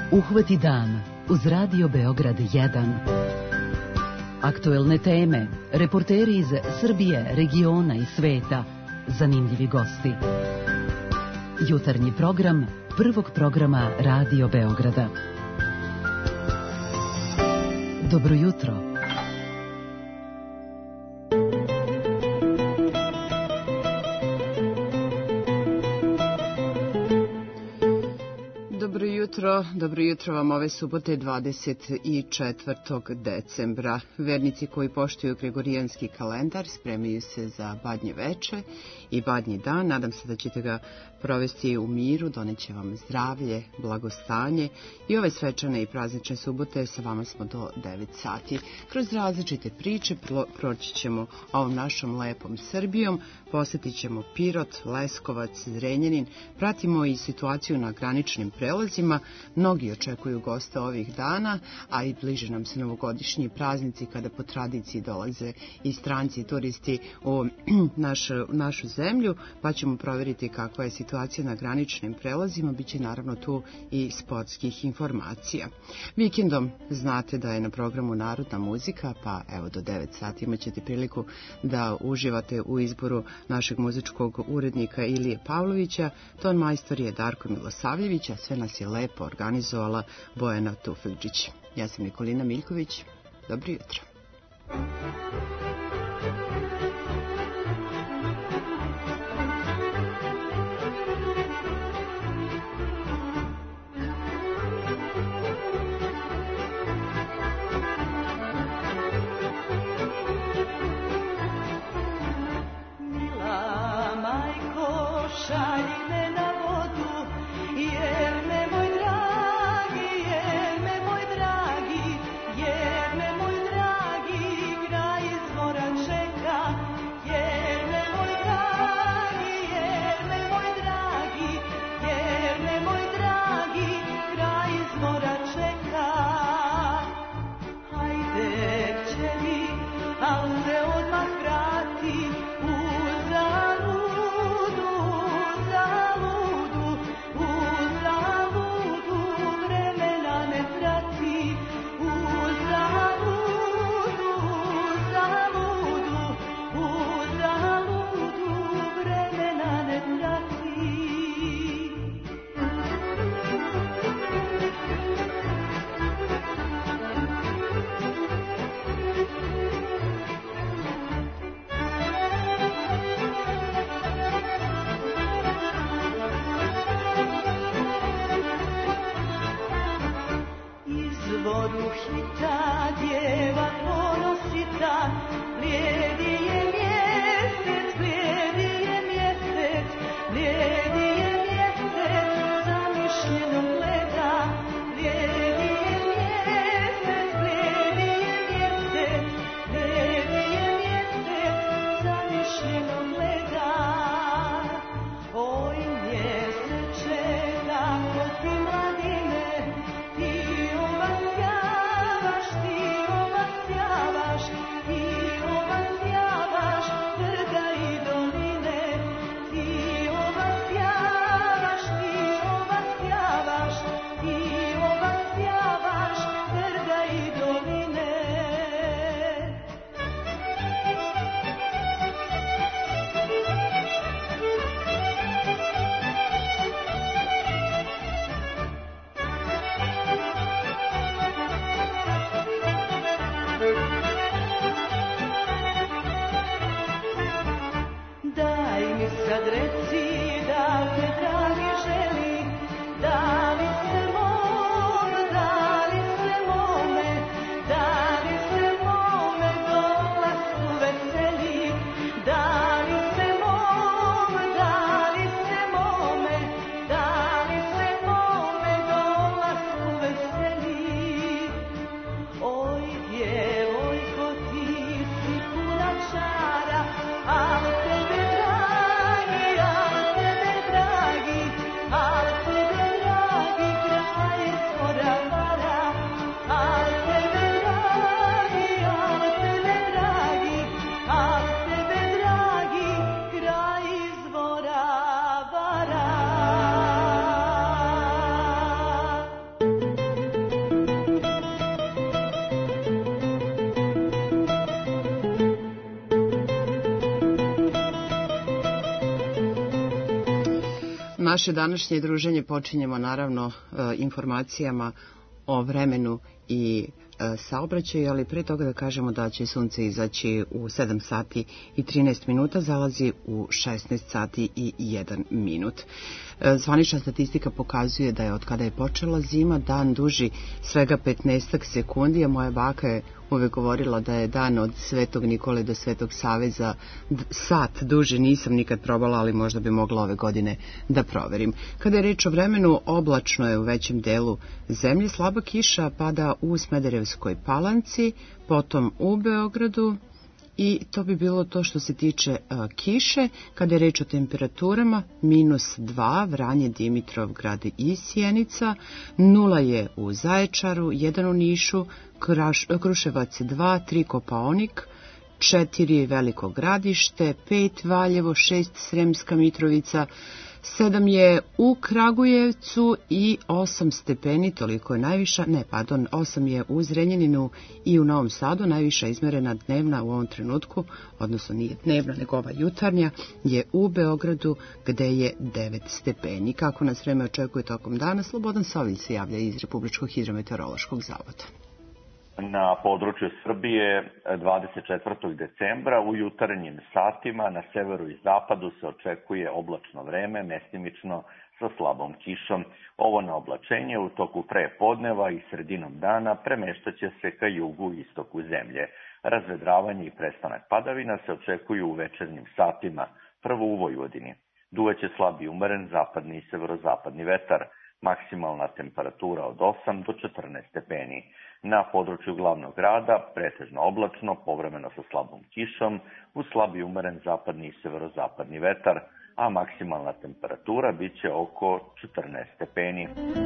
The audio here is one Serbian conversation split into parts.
Uhvati dan uz Radio Beograd 1. Aktuelne teme, reporteri iz Srbije, regiona i sveta, zanimljivi gosti. Jutarnji program prvog programa Radio Beograda. Dobro jutro. Dobro jutro vam ove subote 24. decembra. Vernici koji poštuju gregorijanski kalendar spremaju se za Badnje veče i Badnji dan. Nadam se da ćete ga provesti u miru, doneće vam zdravlje, blagostanje i ove svečane i praznične subote sa vama smo do 9 sati. Kroz različite priče proći ćemo ovom našom lepom Srbijom, posjetit ćemo Pirot, Leskovac, Zrenjanin, pratimo i situaciju na graničnim prelazima. Mnogi očekuju goste ovih dana, a i bliže nam se novogodišnji praznici kada po tradiciji dolaze i stranci i turisti u našu zemlju, pa ćemo provjeriti kakva je situacija na graničnim prelazima. Biće naravno tu i sportskih informacija. Vikendom znate da je na programu Narodna muzika, pa evo do 9 sati imat ćete priliku da uživate u izboru našeg muzičkog urednika Ilije Pavlovića. Ton majstor je Darko Milosavljević, a sve nas je lepo organizovala Bojana Tufekđić. Ja sam Nikolina Miljković. Dobro jutro. Uzalud Naše današnje druženje počinjemo naravno informacijama o vremenu i saobraćaju, ali pre toga da kažemo da će sunce izaći u 7 sati i 13 minuta, zalazi u 16 sati i 1 minut. Zvanična statistika pokazuje da je od kada je počela zima dan duži svega 15 sekundi, a moja baka je uvek govorila da je dan od Svetog Nikole do Svetog Saveza sat duže. Nisam nikad probala, ali možda bi mogla ove godine da proverim. Kada je reč o vremenu, oblačno je u većem delu zemlje, slaba kiša pada u Smederevskoj Palanci, potom u Beogradu, i to bi bilo to što se tiče kiše. Kada je reč o temperaturama, -2 Vranje, Dimitrovgrad i Sjenica, 0 je u Zaječaru, 1 u Nišu, Kruševac 2, 3 Kopaonik, 4 Veliko Gradište, 5 Valjevo, 6 Sremska Mitrovica, 7 je u Kragujevcu i 8 stepeni, toliko je najviša, 8 je u Zrenjaninu i u Novom Sadu. Najviša izmerena dnevna u ovom trenutku, odnosno nije dnevna nego ova jutarnja, je u Beogradu gde je 9 stepeni. Kako nas vreme očekuje tokom dana, Slobodan Sovilj se javlja iz Republičkog hidrometeorološkog zavoda. Na području Srbije 24. decembra u jutarnjim satima na severu i zapadu se očekuje oblačno vreme, mestimično sa slabom kišom. Ovo naoblačenje u toku prepodneva i sredinom dana premeštaće se ka jugu i istoku zemlje. Razvedravanje i prestanak padavina se očekuju u večernjim satima, prvo u Vojvodini. Duvaće slab i umeren zapadni i severozapadni vetar. Maksimalna temperatura od 8 do 14 stepeni. Na području glavnog grada pretežno oblačno, povremeno sa slabom kišom, uz slab i umeren zapadni i severozapadni vetar, a maksimalna temperatura biće oko 14 stepeni.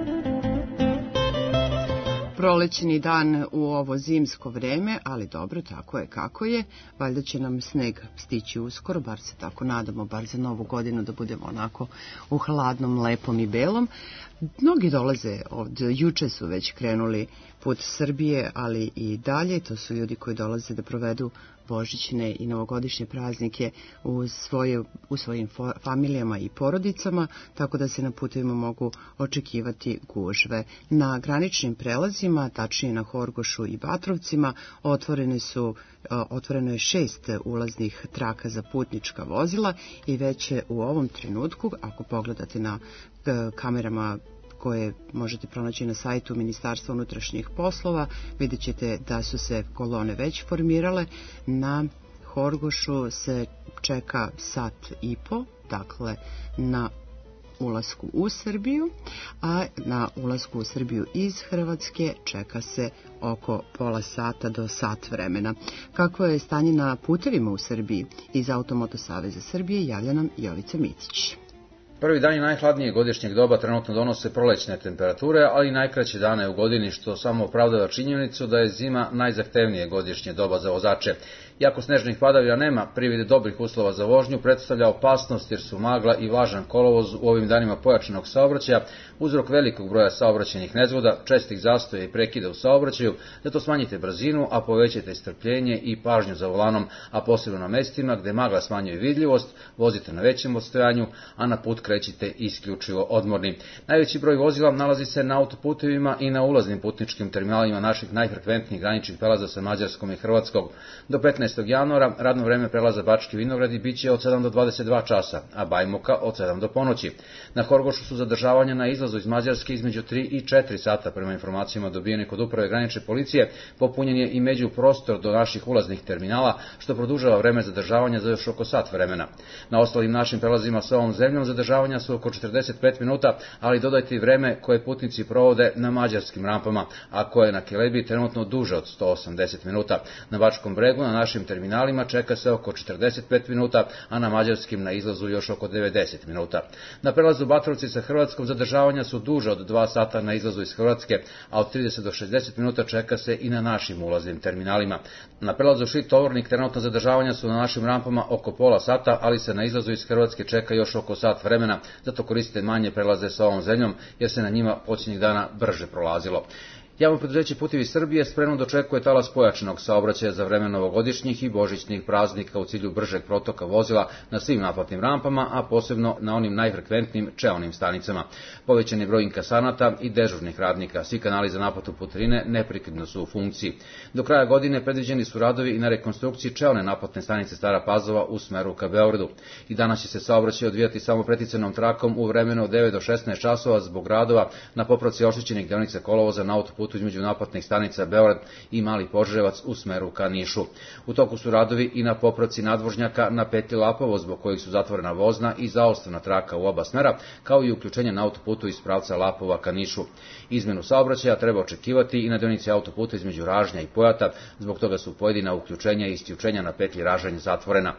Prolećni dan u ovo zimsko vreme, ali dobro, tako je kako je. Valjda će nam sneg stići uskoro, bar se tako nadamo, bar za novu godinu da budemo onako u hladnom, lepom i belom. Mnogi dolaze ovdje, juče su već krenuli put Srbije, ali i dalje. To su ljudi koji dolaze da provedu božićne i novogodišnje praznike u svojim familijama i porodicama, tako da se na putevima mogu očekivati gužve. Na graničnim prelazima, tačnije na Horgošu i Batrovcima, otvoreno je 6 ulaznih traka za putnička vozila i već je u ovom trenutku, ako pogledate na kamerama koje možete pronaći na sajtu Ministarstva unutrašnjih poslova, vidjet ćete da su se kolone već formirale. Na Horgošu se čeka 1,5 sata, dakle na ulasku u Srbiju, a na ulasku u Srbiju iz Hrvatske čeka se oko pola sata do sat vremena. Kako je stanje na putevima u Srbiji? Iz Automoto Saveza Srbije javlja nam Jovica Micić. Prvi dani najhladnijeg godišnjeg doba trenutno donose prolećne temperature, ali i najkraće dane u godini, što samo opravdava činjenicu da je zima najzahtevnije godišnje doba za vozače. Iako snežnih padavina nema, privid dobrih uslova za vožnju predstavlja opasnost jer su magla i vlažan kolovoz u ovim danima pojačanog saobraćaja uzrok velikog broja saobraćajnih nezgoda, čestih zastoja i prekida u saobraćaju. Zato smanjite brzinu, a povećajte strpljenje i pažnju za volanom, a posebno na mestima gde magla smanjuje vidljivost, vozite na većem odstojanju, a na put krećite isključivo odmorni. Najveći broj vozila nalazi se na autoputevima i na ulaznim putničkim terminalima naših najfrekventnijih graničnih prelaza sa Mađarskom i Hrvatskom. Do 15. januara radno vreme prelaza Bački Vinogradi biće od 7 do 22 časa, a Bajmoka od 7 do ponoći. Na Horgošu su zadržavanja na izlazu iz Mađarske između 3 i 4 sata, prema informacijama dobijenih od uprave granične policije. Popunjen je i međuprostor do naših ulaznih terminala, što produžava vreme zadržavanja za još oko sat vremena. Na ostalim našim prelazima sa ovom zemljom zadržavanja su oko 45 minuta, ali dodajte i vreme koje putnici provode na mađarskim rampama, a koje je na Kelebiji trenutno duže od 180 minuta. Na Bačkom Bregu na našim terminalima čeka se oko 45 minuta, a na mađarskim na izlazu još oko 90 minuta. Na prelazu Batrovci sa Hrvatskom zadržavanja su duže od 2 sata na izlazu iz Hrvatske, a od 30 do 60 minuta čeka se i na našim ulaznim terminalima. Na prelazu Šid-Tovornik trenutno zadržavanja su na našim rampama oko pola sata, ali se na izlazu iz Hrvatske čeka još oko sat vremena, zato koristite manje prelaze sa ovom zemljom, jer se na njima posljednjih dana brže prolazilo. Javno preduzeće Putevi Srbije spremno dočekuje talas pojačanog saobraćaja za vreme novogodišnjih i božićnih praznika u cilju bržeg protoka vozila na svim naplatnim rampama, a posebno na onim najfrekventnijim čeonim stanicama. Povećan je broj inkasanata i dežurnih radnika. Svi kanali za naplatu putarine neprekidno su u funkciji. Do kraja godine predviđeni su radovi i na rekonstrukciji čeone naplatne stanice Stara Pazova u smeru ka Beogradu. I danas će se saobraćaj odvijati samo preticanom trakom u vremenu od 9 do 16 časova zbog radova na popravci oštećenih deonica kolovoza na autoputu između naplatnih stanica Beograd i Mali Požarevac u smeru ka Nišu. U toku su radovi i na popravci nadvožnjaka na petlji Lapovo, zbog kojih su zatvorena vozna i zaostavna traka u oba smera, kao i uključenje na autoputu iz pravca Lapova ka Nišu. Izmenu saobraćaja treba očekivati i na deonici autoputa između Ražnja i Pojata, zbog toga su pojedina uključenja i isključenja na petlji Ražanj zatvorena.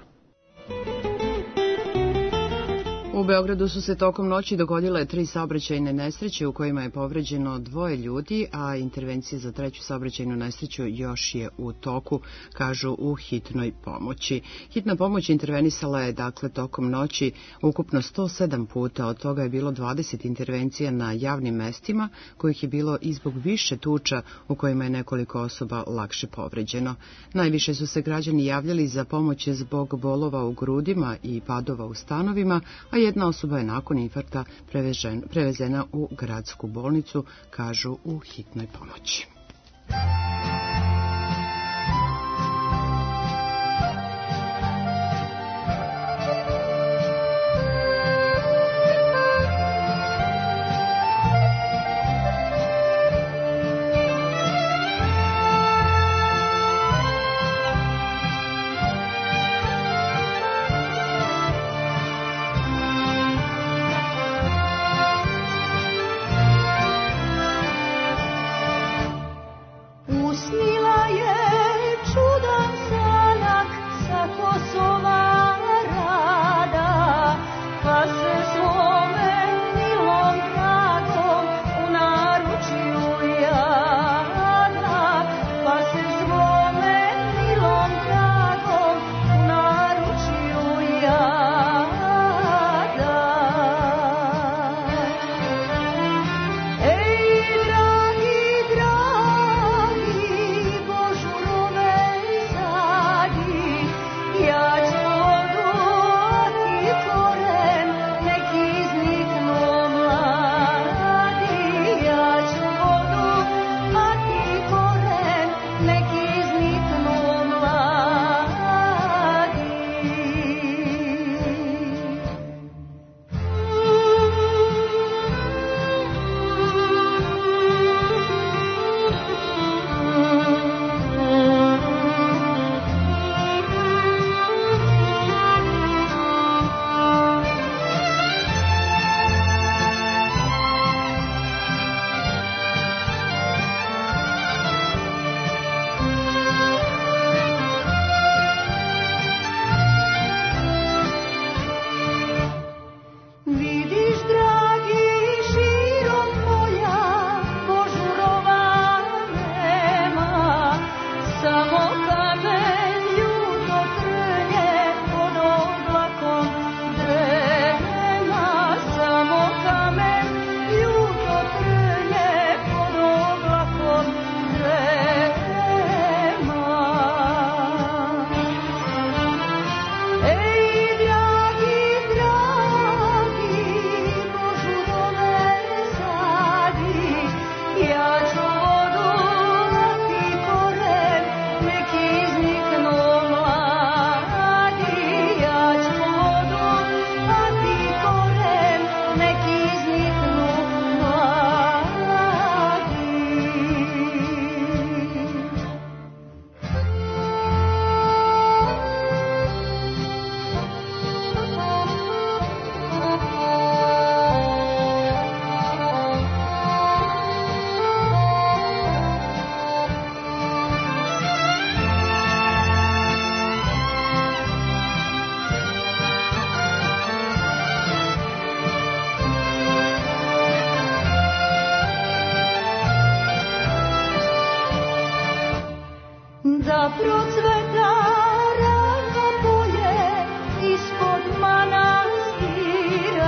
U Beogradu su se tokom noći dogodile 3 saobraćajne nesreće u kojima je povređeno 2 ljudi, a intervencija za 3. saobraćajnu nesreću još je u toku, kažu u hitnoj pomoći. Hitna pomoć intervenisala je tokom noći ukupno 107 puta, od toga je bilo 20 intervencija na javnim mestima, kojih je bilo i zbog više tuča u kojima je nekoliko osoba lakše povređeno. Najviše su se građani javljali za pomoć zbog bolova u grudima i padova u stanovima, a jedna osoba je nakon infarkta prevezena u gradsku bolnicu, kažu u hitnoj pomoći.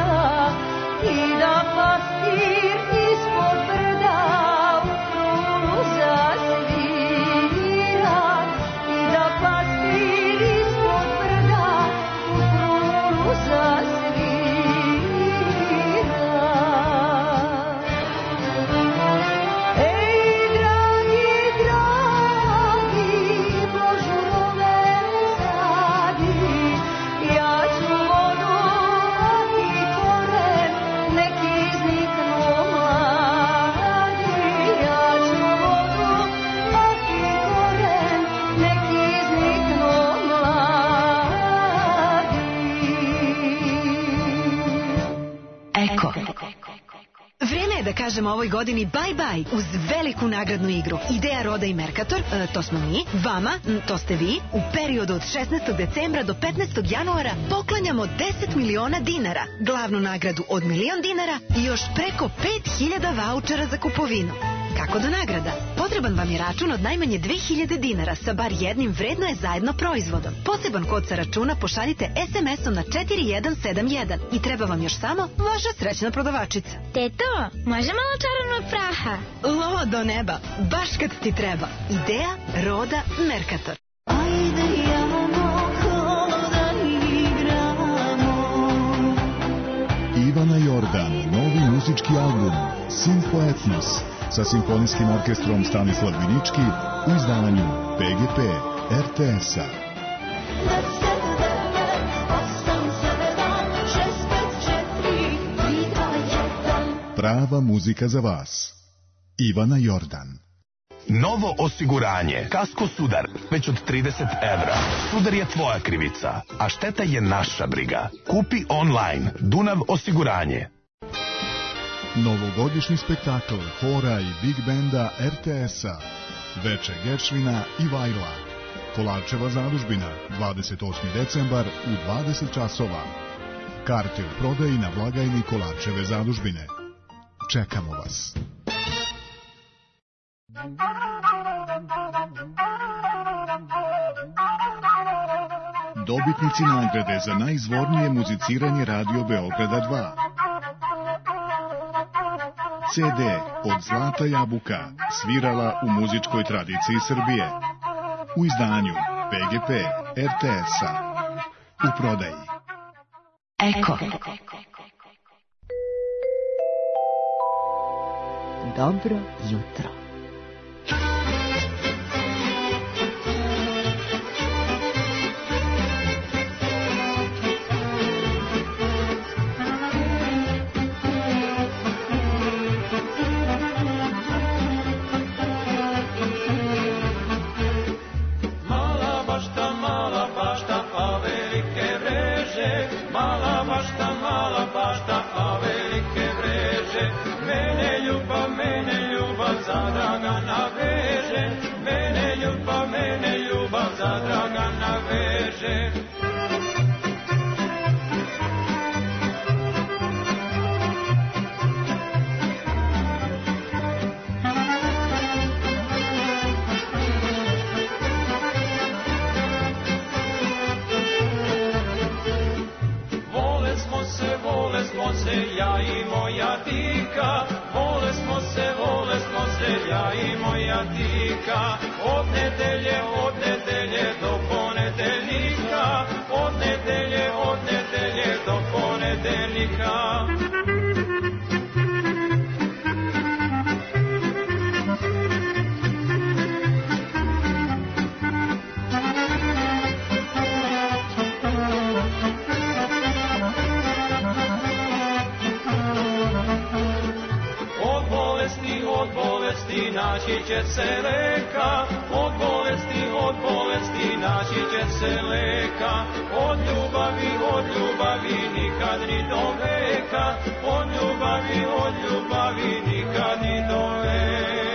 I da pastir ispod brda u krulu Eko. Vreme je da kažemo ovoj godini bye-bye uz veliku nagradnu igru. Ideja Roda i Mercator, to smo mi, vama, to ste vi, u periodu od 16. decembra do 15. januara poklanjamo 10 miliona dinara, glavnu nagradu od $1.000.000 i još preko 5.000 vaučera za kupovinu. Kako do nagrada? Potreban vam je račun od najmanje 2.000 dinara sa bar jednim vredno je zajedno proizvodom. Poseban kod sa računa pošaljite SMS-om na 4171 i treba vam još samo vaša srećna prodavačica. Teto, može malo čarovnog praha? Lo do neba, baš kad ti treba. Ideja Roda Mercator. Ivana Jordan, novi muzički album Simfo Etnos sa simfonijskim orkestrom Stanislav Vinički u izdanju PGP RTS-a. Prava muzika za vas. Ivana Jordan. Novo osiguranje. Kasko Sudar. Već od 30 €. Sudar je tvoja krivica, a šteta je naša briga. Kupi online. Dunav osiguranje. Novogodišnji spektakl hora i big benda RTS-a. Veče Geršvina i Vajla. Kolarčeva zadužbina. 28. decembar u 20 časova. Karte u prodaji na blagajni Kolarčeve zadužbine. Čekamo vas. Dobitnici nagrade za najizvornije muziciranje Radio Beograda 2. CD od Zlata Jabuka, svirala u muzičkoj tradiciji Srbije. U izdanju PGP RTS-a. U prodaji. Eko. Dobro jutro. Ja i moja tika, vole smo se, ja i moja tika. Od nedelje do ponedeljnika, od nedelje do ponedeljnika. Naći će se leka, od bolesti naći će se leka, od ljubavi nikad ni do veka, od ljubavi nikad ni do veka.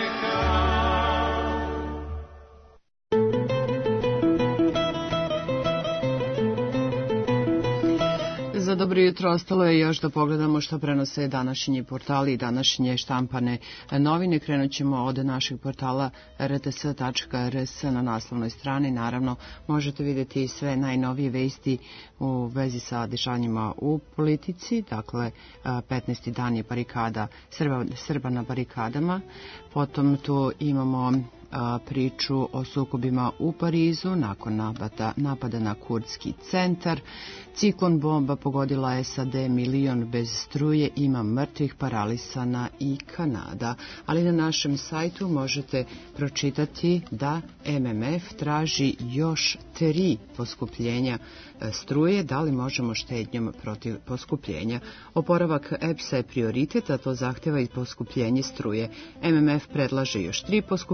Za dobro jutro ostalo je još da pogledamo što prenose današnji portali i današnje štampane novine. Krenut ćemo od našeg portala rts.rs na naslovnoj strani. Naravno, možete vidjeti sve najnovije vesti u vezi sa dešavanjima u politici. Dakle, 15. dan je barikada Srba na barikadama. Potom tu imamo priču o sukobima u Parizu nakon napada na kurdski centar. Ciklon bomba pogodila SAD, milion bez struje, ima mrtvih, paralisana i Kanada. Ali na našem sajtu možete pročitati da MMF traži još 3 poskupljenja struje. Da li možemo štednjom protiv poskupljenja? Oporavak EPS-a je prioritet, a to zahteva i poskupljenje struje. MMF predlaže još 3 poskupljenja,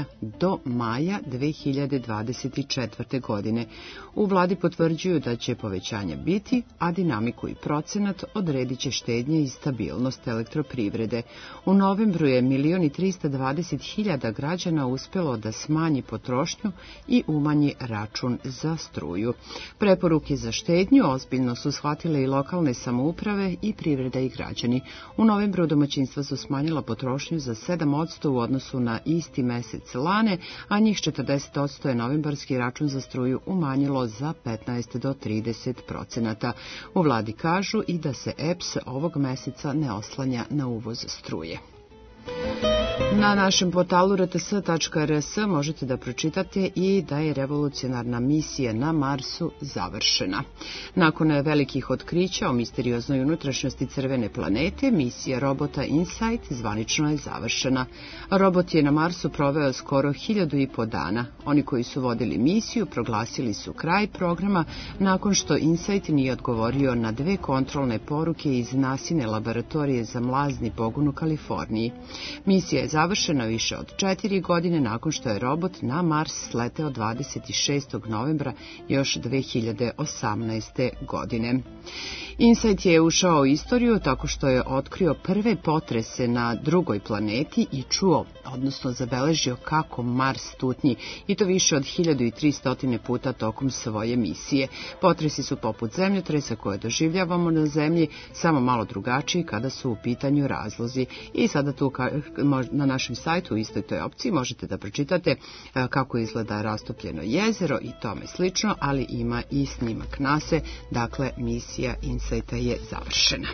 do maja 2024. godine. U vladi potvrđuju da će povećanja biti, a dinamiku i procenat odredit će štednje i stabilnost elektroprivrede. U novembru je 1.320.000 građana uspelo da smanji potrošnju i umanji račun za struju. Preporuke za štednju ozbiljno su shvatile i lokalne samouprave i privreda i građani. U novembru domaćinstva su smanjila potrošnju za 7% u odnosu na isti mesec lane, a njih 40% je novembarski račun za struju umanjilo za 15 do 30%. U vladi kažu i da se EPS ovog meseca ne oslanja na uvoz struje. Na našem portalu rts.rs možete da pročitate i da je revolucionarna misija na Marsu završena. Nakon velikih otkrića o misterioznoj unutrašnjosti crvene planete, misija robota InSight zvanično je završena. Robot je na Marsu proveo skoro 1500 dana. Oni koji su vodili misiju proglasili su kraj programa nakon što InSight nije odgovorio na 2 kontrolne poruke iz NASIne laboratorije za mlazni pogon u Kaliforniji. Misija je završena više od 4 godine nakon što je robot na Mars sleteo 26. novembra još 2018. godine. InSight je ušao u istoriju tako što je otkrio prve potrese na drugoj planeti i čuo, odnosno zabeležio kako Mars tutnji, i to više od 1300 puta tokom svoje misije. Potresi su poput zemljotresa koje doživljavamo na Zemlji, samo malo drugačiji kada su u pitanju razlozi. I sada tu na našem sajtu u istoj toj opciji možete da pročitate kako izgleda rastopljeno jezero i tome slično, ali ima i snimak NASA, dakle misija InSighta je završena.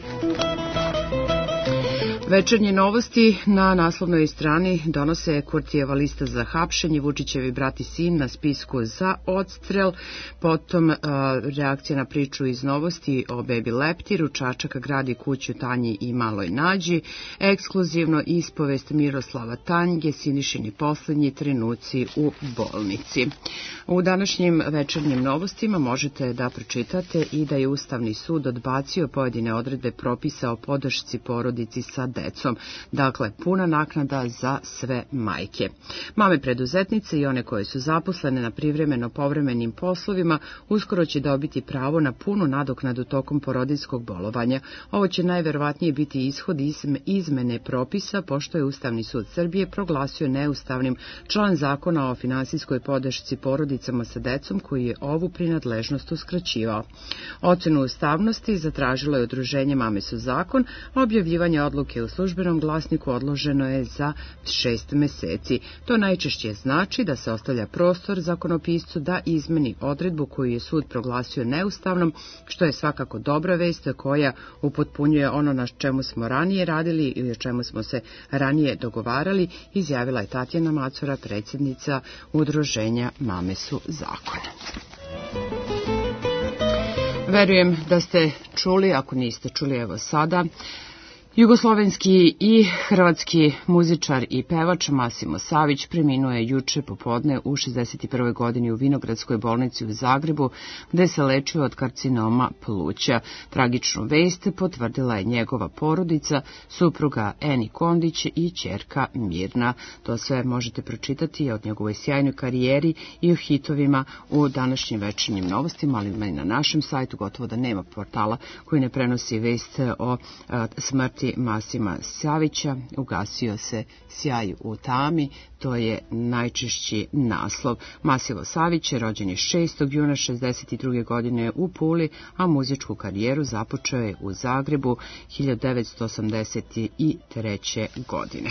Večernje novosti na naslovnoj strani donose Kurtijeva lista za hapšenje, Vučićevi brat i sin na spisku za odstrel, potom reakcija na priču iz novosti o bebi leptiru, Čačak gradi kuću Tanji i maloj Nađi, ekskluzivno ispovest Miroslava Tanjge, Sinišini poslednji trenuci u bolnici. U današnjim večernjim novostima možete da pročitate i da je Ustavni sud odbacio pojedine odredbe propisa o podršci porodici sa decom. Dakle, puna naknada za sve majke. Mame preduzetnice i one koje su zaposlene na privremeno povremenim poslovima uskoro će dobiti pravo na punu nadoknadu tokom porodiljskog bolovanja. Ovo će najverovatnije biti ishod izmene propisa, pošto je Ustavni sud Srbije proglasio neustavnim član zakona o finansijskoj podršci porodicama sa decom koji je ovu prinadležnost uskraćivao. Ocenu ustavnosti zatražilo je udruženje Mame su zakon, a objavljivanje odluke u službenom glasniku odloženo je za 6 meseci. To najčešće znači da se ostavlja prostor zakonopiscu da izmeni odredbu koju je sud proglasio neustavnom, što je svakako dobra vest koja upotpunjuje ono na čemu smo ranije radili ili o čemu smo se ranije dogovarali, izjavila je Tatjana Macura, predsjednica udruženja Mame su zakon. Verujem da ste čuli, ako niste čuli, evo sada. Jugoslovenski i hrvatski muzičar i pevač Masimo Savić preminuo je juče popodne u 61. godini u Vinogradskoj bolnici u Zagrebu, gde se lečio od karcinoma pluća. Tragičnu vest potvrdila je njegova porodica, supruga Eni Kondić i ćerka Mirna. To sve možete pročitati od njegovoj sjajnoj karijeri i o hitovima u današnjim večernjim novostima, ali i na našem sajtu gotovo da nema portala koji ne prenosi vest o smrti Masima Savića. Ugasio se sjaj u tami, to je najčešći naslov. Masimo Savić je rođen je 6. juna 1962. godine u Puli, a muzičku karijeru započeo je u Zagrebu 1983. godine.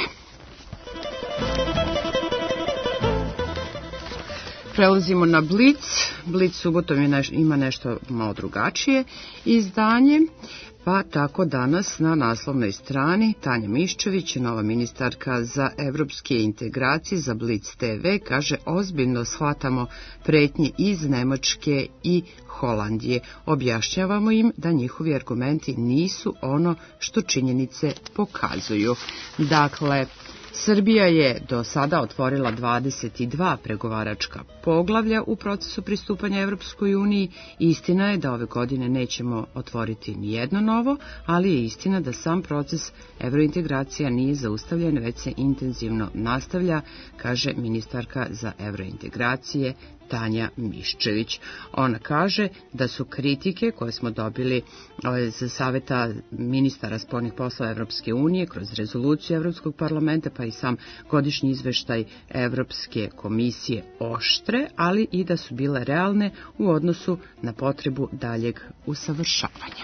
Prelazimo na Blic. Blic subotom ima nešto malo drugačije izdanje. Pa tako danas na naslovnoj strani Tanja Miščević, nova ministarka za evropske integracije za Blic TV, kaže: ozbiljno shvatamo pretnje iz Nemačke i Holandije. Objašnjavamo im da njihovi argumenti nisu ono što činjenice pokazuju. Dakle, Srbija je do sada otvorila 22 pregovaračka poglavlja u procesu pristupanja Evropskoj uniji. Istina je da ove godine nećemo otvoriti nijedno novo, ali je istina da sam proces evrointegracija nije zaustavljen, već se intenzivno nastavlja, kaže ministarka za evrointegracije Tanja Miščević. Ona kaže da su kritike koje smo dobili za saveta ministara spoljnih poslova Evropske unije kroz rezoluciju Evropskog parlamenta pa i sam godišnji izveštaj Evropske komisije oštre, ali i da su bile realne u odnosu na potrebu daljeg usavršavanja.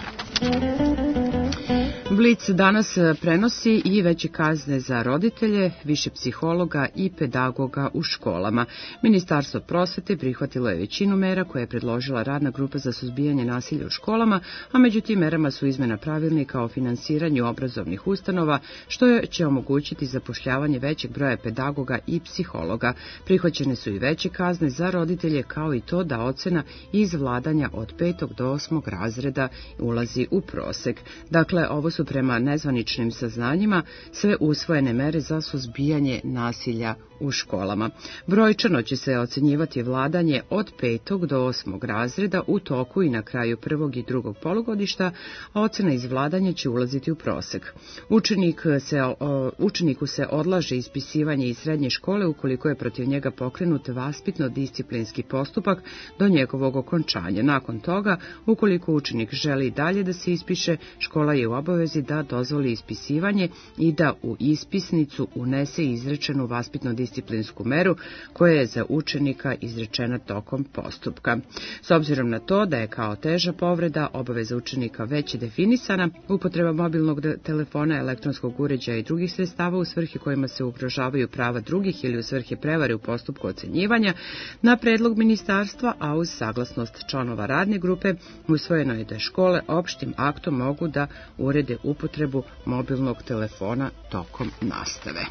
Blic danas prenosi i veće kazne za roditelje, više psihologa i pedagoga u školama. Ministarstvo prosvete prihvatilo je većinu mera koje je predložila radna grupa za suzbijanje nasilja u školama, a među tim merama su izmena pravilnika o finansiranju obrazovnih ustanova, što će omogućiti zapošljavanje većeg broja pedagoga i psihologa. Prihvaćene su i veće kazne za roditelje, kao i to da ocena iz vladanja od 5. do 8. razreda ulazi u prosek. Dakle, ovo su prema nezvaničnim saznanjima sve usvojene mere za suzbijanje nasilja u školama. Brojčano će se ocenjivati vladanje od 5. do 8. razreda u toku i na kraju prvog i drugog polugodišta, a ocena iz vladanja će ulaziti u prosek. Učeniku se odlaže ispisivanje iz srednje škole ukoliko je protiv njega pokrenut vaspitno-disciplinski postupak do njegovog okončanja. Nakon toga, ukoliko učenik želi dalje da se ispiše, škola je u obavezi da dozvoli ispisivanje i da u ispisnicu unese izrečenu vaspitno-disciplinsku meru koja je za učenika izrečena tokom postupka. S obzirom na to da je kao teža povreda obaveza učenika već definisana, upotreba mobilnog telefona, elektronskog uređaja i drugih sredstava u svrhe kojima se ugrožavaju prava drugih ili u svrhe prevare u postupku ocenjivanja, na predlog ministarstva, a uz saglasnost članova radne grupe, usvojeno je da škole opštim aktom mogu da urede upotrebu mobilnog telefona tokom nastave.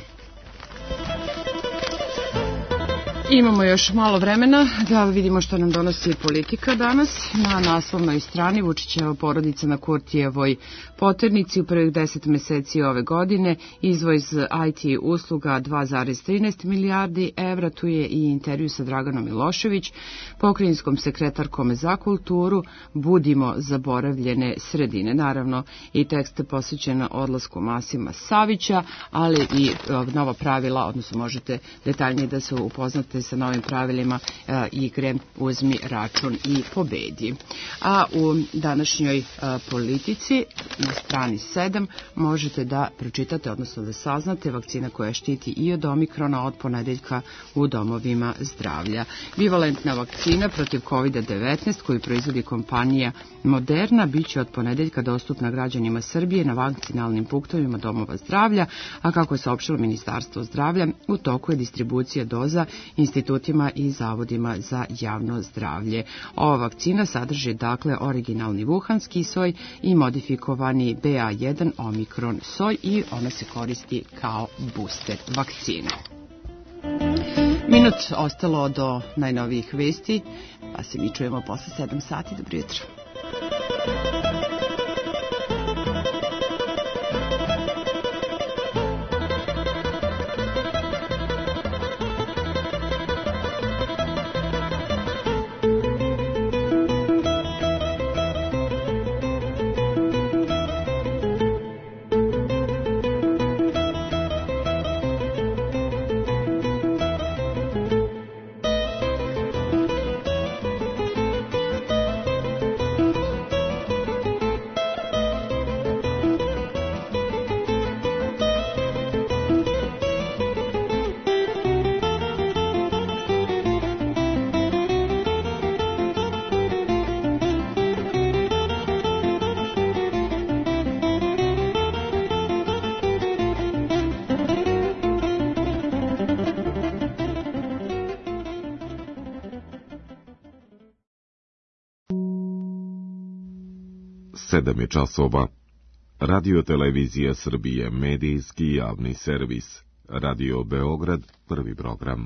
Imamo još malo vremena da vidimo što nam donosi politika danas. Na naslovnoj strani Vučićeva porodica na Kurtijevoj poternici u prvih 10 meseci ove godine, izvoz IT usluga 2,13 milijardi evra, tu je i intervju sa Draganom Milošević, pokrajinskom sekretarkom za kulturu, budimo zaboravljene sredine. Naravno i tekst posvećen odlasku Masima Savića, ali i nova pravila, odnosno možete detaljnije da se upoznate sa novim pravilima igre Uzmi račun i pobedi. A u današnjoj politici na strani 7 možete da pročitate, odnosno da saznate vakcina koja štiti i od omikrona od ponedeljka u domovima zdravlja. Bivalentna vakcina protiv COVID-19 koju proizvodi kompanija Moderna biće od ponedeljka dostupna građanima Srbije na vakcinalnim punktovima domova zdravlja, a kako je saopštilo Ministarstvo zdravlja, u toku je distribucija doza institutima i zavodima za javno zdravlje. Ova vakcina sadrži dakle originalni vuhanski soj i modifikovani BA1 omikron soj i ona se koristi kao booster vakcina. Minut ostalo do najnovijih vesti, pa se mi čujemo posle 7 sati. Dobro jutro. Sedam je časova. Radio Televizija Srbije, medijski javni servis. Radio Beograd, prvi program.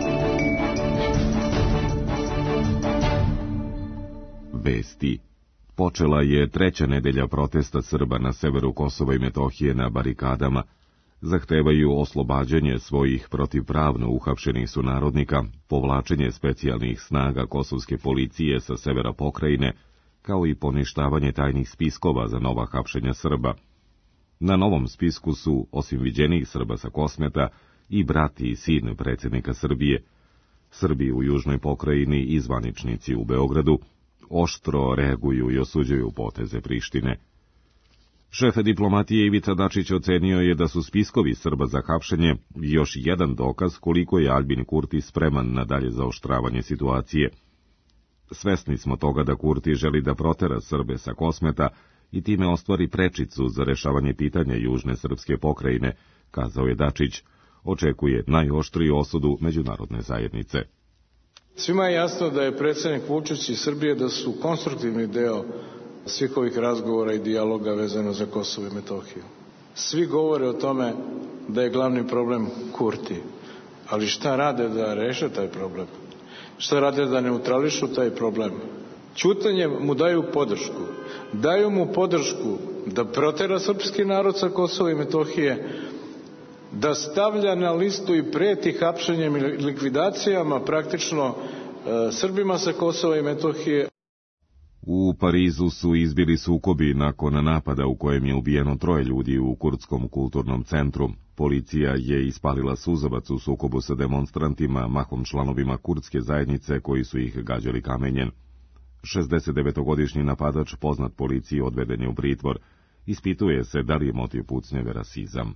Vesti. Počela je treća nedelja protesta Srba na severu Kosova i Metohije na barikadama. Zahtevaju oslobađanje svojih protivpravno uhapšenih sunarodnika, povlačenje specijalnih snaga kosovske policije sa severa pokrajine, kao i poništavanje tajnih spiskova za nova hapšenja Srba. Na novom spisku su, osim viđenih Srba sa Kosmeta, i brat i sin predsjednika Srbije. Srbi u južnoj pokrajini i zvaničnici u Beogradu oštro reaguju i osuđuju poteze Prištine. Šef diplomatije Ivica Dačić ocenio je da su spiskovi Srba za hapšenje još jedan dokaz koliko je Aljbin Kurti spreman na dalje zaoštravanje situacije. Svesni smo toga da Kurti želi da protera Srbe sa Kosmeta i time ostvari prečicu za rešavanje pitanja južne srpske pokrajine, kazao je Dačić. Očekuje najoštriju osudu međunarodne zajednice. Svima je jasno da je predsjednik Vučić i Srbije da su konstruktivni deo svih ovih razgovora i dijaloga vezano za Kosovo i Metohiju. Svi govore o tome da je glavni problem Kurti, ali šta rade da reše taj problem? Šta rade da neutrališu taj problem? Ćutanjem mu daju podršku. Daju mu podršku da protera srpski narod sa Kosova i Metohije, da stavlja na listu i preti hapšenjem i likvidacijama praktično Srbima sa Kosova i Metohije. U Parizu su izbili sukobi nakon napada u kojem je ubijeno 3 ljudi u kurdskom kulturnom centru. Policija je ispalila suzavac u sukobu sa demonstrantima, mahom članovima kurdske zajednice koji su ih gađali kamenjem. 69-godišnji napadač, poznat policiji, odveden je u pritvor. Ispituje se da li je motiv pucnjeve rasizam.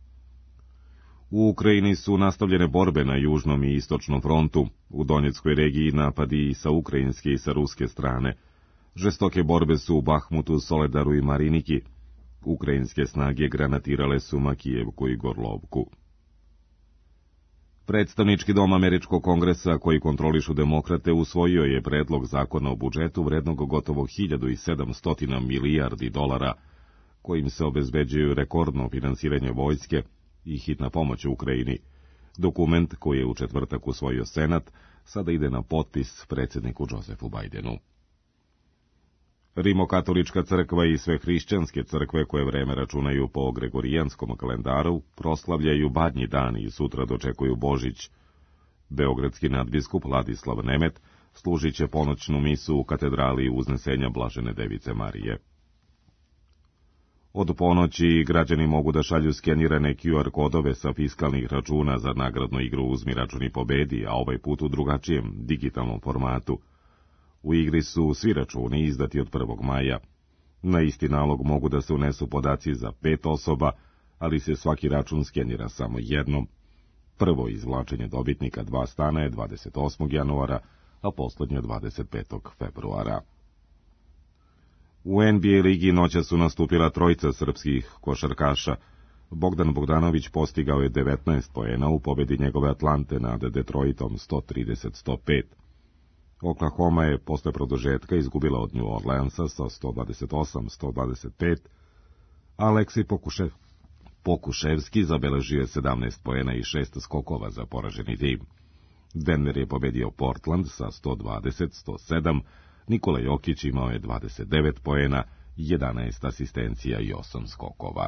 U Ukrajini su nastavljene borbe na južnom i istočnom frontu. U Donjeckoj regiji napadi i sa ukrajinske i sa ruske strane. Žestoke borbe su u Bahmutu, Soledaru i Mariniki. Ukrajinske snage granatirale su Makijevku i Gorlovku. Predstavnički dom Američkog kongresa, koji kontrolišu demokrate, usvojio je predlog zakona o budžetu vrednog gotovo 1700 milijardi dolara, kojim se obezbeđuju rekordno finansiranje vojske i hitna pomoć u Ukrajini. Dokument, koji je u četvrtak usvojio Senat, sada ide na potpis predsjedniku Josefu Bajdenu. Rimokatolička crkva i sve hrišćanske crkve koje vreme računaju po gregorijanskom kalendaru proslavljaju Badnji dan i sutra dočekuju Božić. Beogradski nadbiskup Ladislav Nemet služit će ponoćnu misu u katedrali Uznesenja Blažene Device Marije. Od ponoći građani mogu da šalju skenirane QR kodove sa fiskalnih računa za nagradnu igru Uzmi račun i pobedi, a ovaj put u drugačijem, digitalnom formatu. U igri su svi računi izdati od 1. maja. Na isti nalog mogu da se unesu podaci za 5 osoba, ali se svaki račun skenira samo jednom. Prvo izvlačenje dobitnika 2 stana je 28. januara, a poslednje 25. februara. U NBA ligi noća su nastupila 3 srpskih košarkaša. Bogdan Bogdanović postigao je 19 poena u pobedi njegove Atlante nad Detroitom 130-105. Oklahoma je posle produžetka izgubila od New Orleansa sa 128-125, a Aleksej Pokuševski zabeležio je 17 poena i 6 skokova za poraženi tim. Denver je pobedio Portland sa 120-107, Nikola Jokić imao je 29 poena, 11 asistencija i 8 skokova.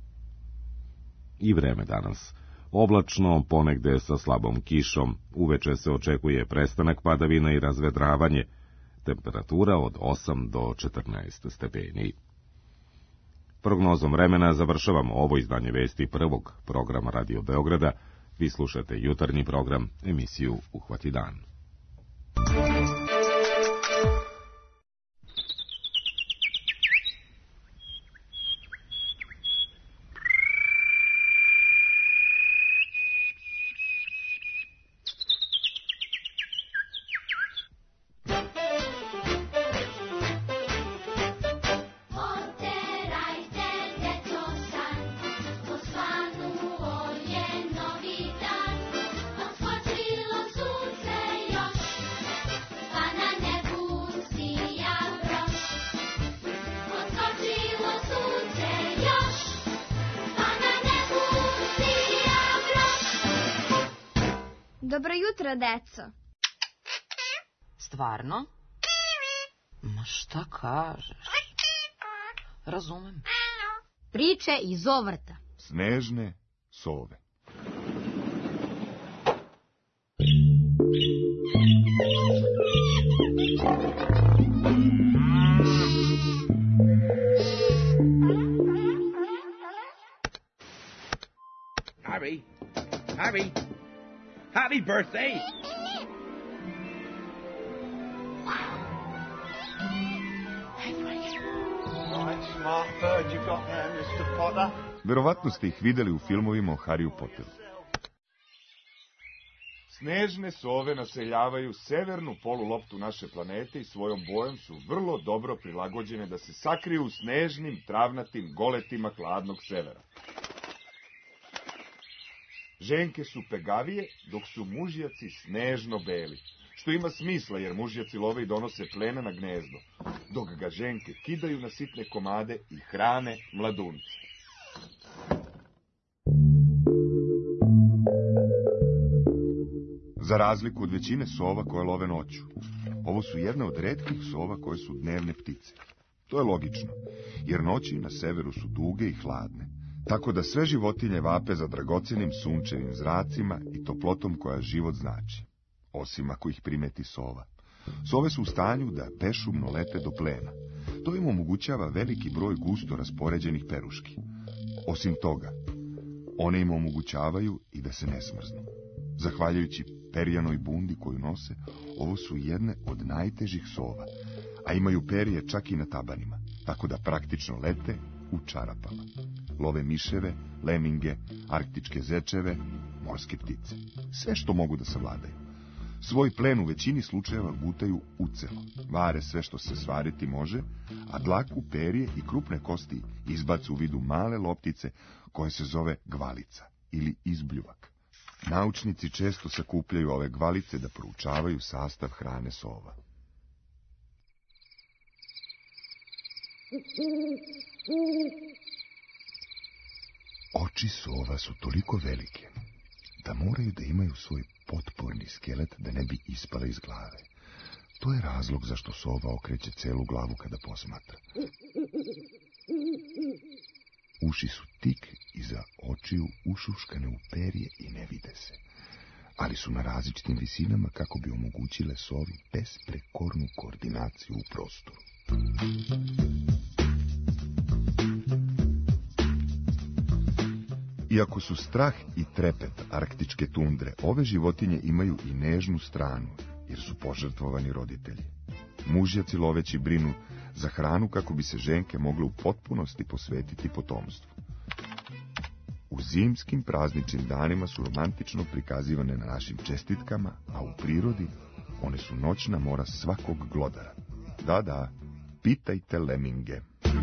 I vreme danas. Oblačno, ponegde sa slabom kišom, uveče se očekuje prestanak padavina i razvedravanje, temperatura od 8 do 14 stepeni. Prognozom vremena završavamo ovo izdanje vesti prvog programa Radio Beograda. Vi slušate jutarnji program, emisiju Uhvati dan. Dobro jutro, deco. Stvarno? Ma šta kažeš? Razumem. Priče iz ovrta. Snežne sove. Harry! Harry! Happy birthday! Verovatno ste ih videli u filmovima o Harryu Potteru. Snežne sove naseljavaju severnu poluloptu naše planete i svojom bojom su vrlo dobro prilagođene da se sakriju u snežnim, travnatim goletima hladnog severa. Ženke su pegavije, dok su mužjaci snežno beli, što ima smisla jer mužjaci love i donose plena na gnezdo, dok ga ženke kidaju na sitne komade i hrane mladunce. Za razliku od većine sova koje love noću, ovo su jedne od retkih sova koje su dnevne ptice. To je logično, jer noći na severu su duge i hladne, tako da sve životinje vape za dragocenim sunčevim zracima i toplotom koja život znači, osim ako ih primeti sova. Sove su u stanju da pešumno lete do plena. To im omogućava veliki broj gusto raspoređenih peruški. Osim toga, one im omogućavaju i da se ne smrznu. Zahvaljujući perjanoj bundi koju nose, ovo su jedne od najtežih sova, a imaju perje čak i na tabanima, tako da praktično lete u čarapama. Love miševe, leminge, arktičke zečeve, morske ptice. Sve što mogu da savladaju. Svoj plen u većini slučajeva gutaju ucelo, vare sve što se svariti može, a dlaku, perje i krupne kosti izbacu u vidu male loptice koje se zove gvalica ili izbljuvak. Naučnici često sakupljaju ove gvalice da proučavaju sastav hrane sova. Oči sova su toliko velike da moraju da imaju svoj potporni skelet da ne bi ispala iz glave. To je razlog zašto sova okreće celu glavu kada posmatra. Uši su tik iza očiju ušuškane u perje i ne vide se, ali su na različitim visinama kako bi omogućile sovi besprekornu koordinaciju u prostoru. Iako su strah i trepet arktičke tundre, ove životinje imaju i nežnu stranu, jer su požrtvovani roditelji. Mužjaci loveći brinu za hranu kako bi se ženke mogle u potpunosti posvetiti potomstvu. U zimskim prazničnim danima su romantično prikazivane na našim čestitkama, a u prirodi one su noćna mora svakog glodara. Da, pitajte leminge.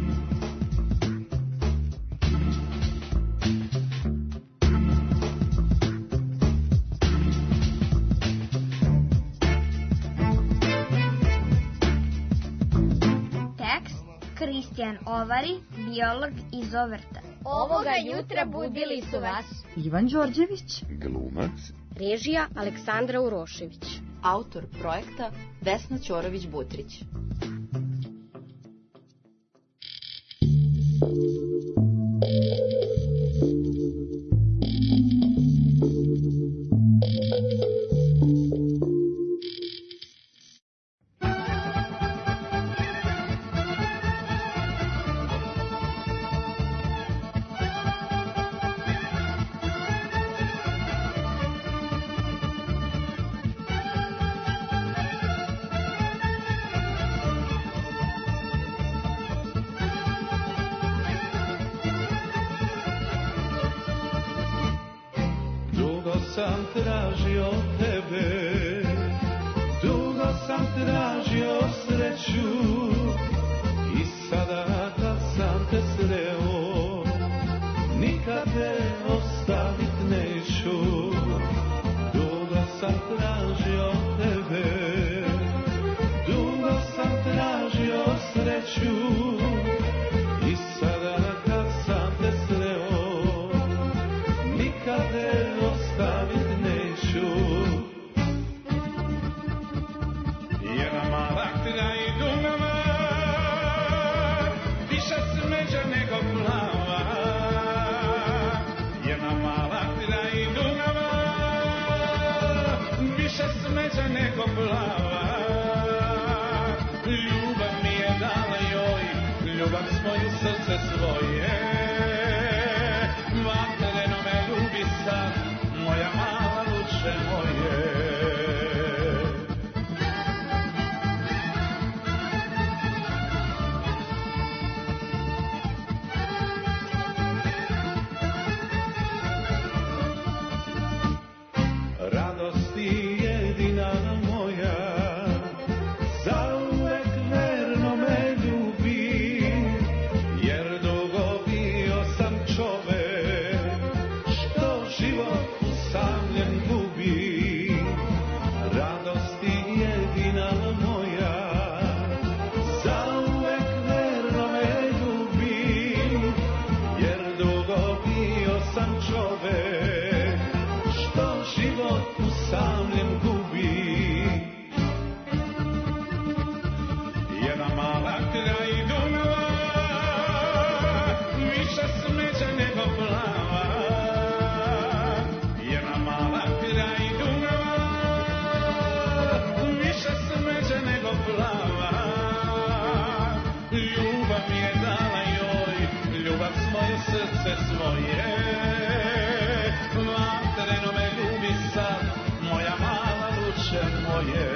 Kristijan Ovari, biolog iz Ovrta. Ovoga jutra budili su vas Ivan Đorđević, glumac, režija Aleksandra Urošević, autor projekta Vesna Ćorović-Butrić. sam tražio tebe, dugo sam tražio sreću i sada kad sam te sreo, nikad te ostavit neću. Dugo sam tražio tebe, dugo sam tražio sreću i sada kad sam te sreo, nikad te ostavit neću. Jedna mala kraj Dunava srce svoje. Vatreno me ljubi sad, moja mala luče moje.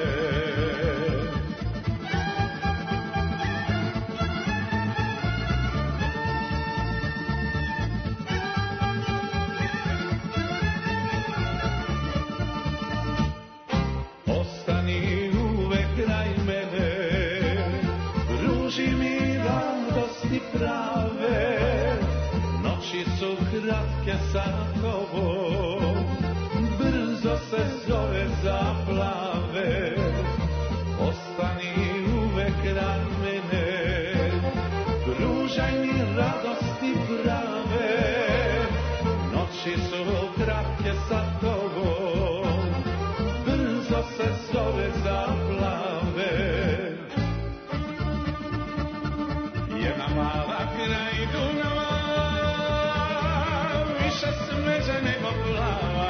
Ostani uvek kraj mene, pruži mi radosti prave, noći su kratke sa tobom, brzo se zore zaplave. Ostani uvek kraj mene, pružaj mi radosti prave, noći su kratke sa tobom, brzo se zore zaplave. Jedna mala kraj Dunava, više smeđa nego plava.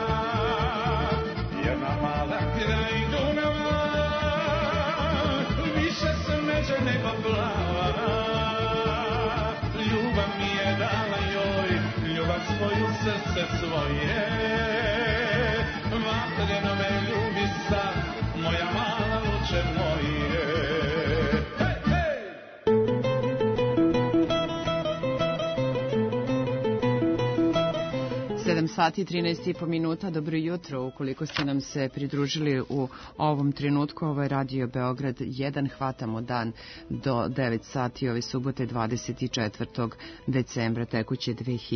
Jedna mala kraj Dunava, više smeđa nego plava. Ljubav mi je dala joj, ljubav svoju srce svoje. Vatreno me ljubi sad, moja mala luče moje. 7 sati i 13,5 minuta, dobro jutro. Ukoliko ste nam se pridružili u ovom trenutku, ovo je Radio Beograd 1, hvatamo dan do 9 sati ove subote 24. decembra tekuće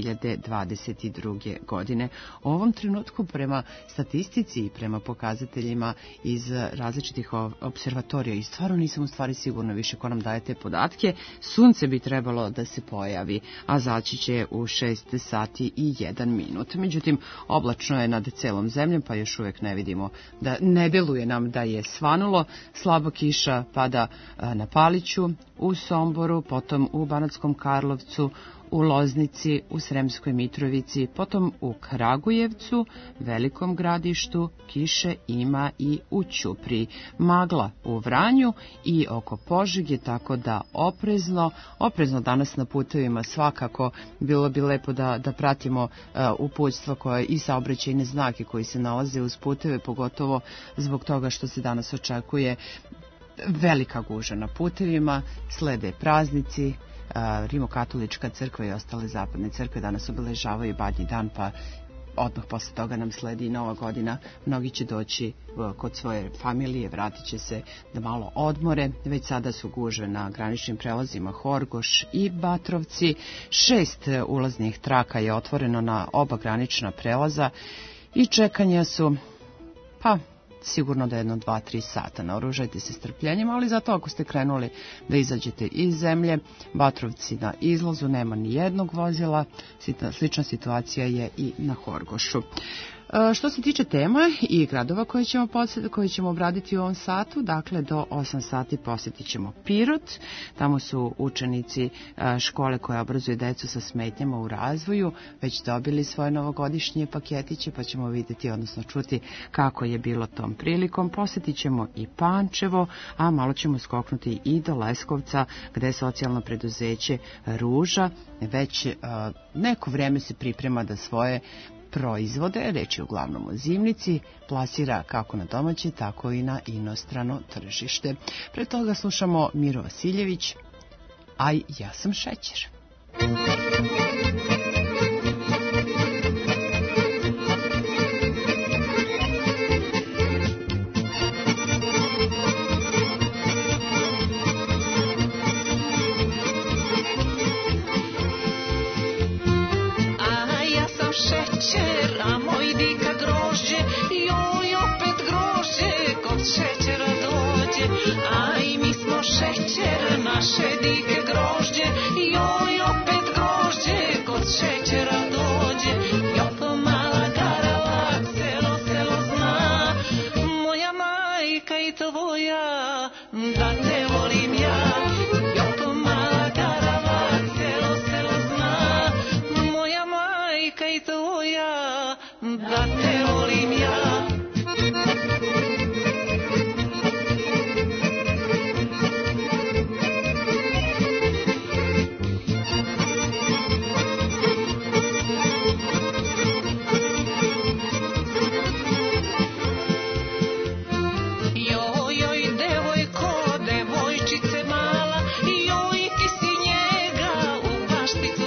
2022. godine. U ovom trenutku prema statistici i prema pokazateljima iz različitih observatorija, i stvarno nisam u stvari sigurno više ko nam daje te podatke, sunce bi trebalo da se pojavi, a zaći će u 6 sati i 1 minut. Međutim, oblačno je nad celom zemljom, pa još uvek ne vidimo da ne deluje nam da je svanulo. Slabo kiša pada na Paliću, u Somboru, potom u Banatskom Karlovcu, u Loznici, u Sremskoj Mitrovici, potom u Kragujevcu, Velikom Gradištu, kiše ima i u Ćupriji. Magla u Vranju i oko Požege, tako da oprezno danas na putevima svakako. Bilo bi lepo da pratimo uputstva koje i saobraćajne znake koji se nalaze uz puteve, pogotovo zbog toga što se danas očekuje velika gužva na putevima, slede praznici. Rimokatolička crkva i ostale zapadne crkve danas obeležavaju Badnji dan, pa odmah posle toga nam sledi i Nova godina. Mnogi će doći kod svoje familije, vratit će se da malo odmore. Već sada su gužve na graničnim prelazima Horgoš i Batrovci. 6 ulaznih traka je otvoreno na oba granična prelaza i čekanja su, sigurno da 1-2-3 sata. Naoružajte se strpljenjem, ali zato ako ste krenuli da izađete iz zemlje, Batrovci na izlazu, nema ni jednog vozila. Slična situacija je i na Horgošu. Što se tiče tema i gradova koje ćemo obraditi u ovom satu, dakle do 8 sati posjetit ćemo Pirot. Tamo su učenici škole koje obrazuju decu sa smetnjama u razvoju već dobili svoje novogodišnje paketiće, pa ćemo vidjeti, odnosno čuti kako je bilo tom prilikom. Posjetit ćemo i Pančevo, a malo ćemo skoknuti i do Leskovca, gde je socijalno preduzeće Ruža već neko vreme se priprema da svoje proizvode, reč je uglavnom o zimnici, plasira kako na domaće, tako i na inostrano tržište. Pre toga slušamo Miro Vasiljević, Aj, ja sam šećer. Naše dike grožđe, joj opet grožđe, kod šećera dođe. Joko mala garala, selo zna, moja majka i tvoja, da te volim ja. Joko mala garala, selo zna, moja majka i tvoja, da te volim ja.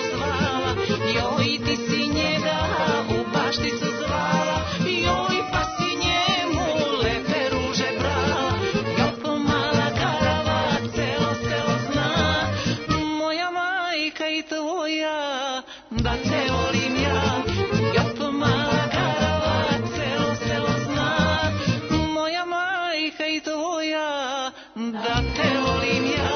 zvala, joj ti si njega u bašticu zvala, joj pa si njemu lepe ruže brala, jop mala karava, celo selo zna, moja majka i tvoja, da te volim ja, jop mala karava, celo selo zna, moja majka i tvoja, da te volim ja.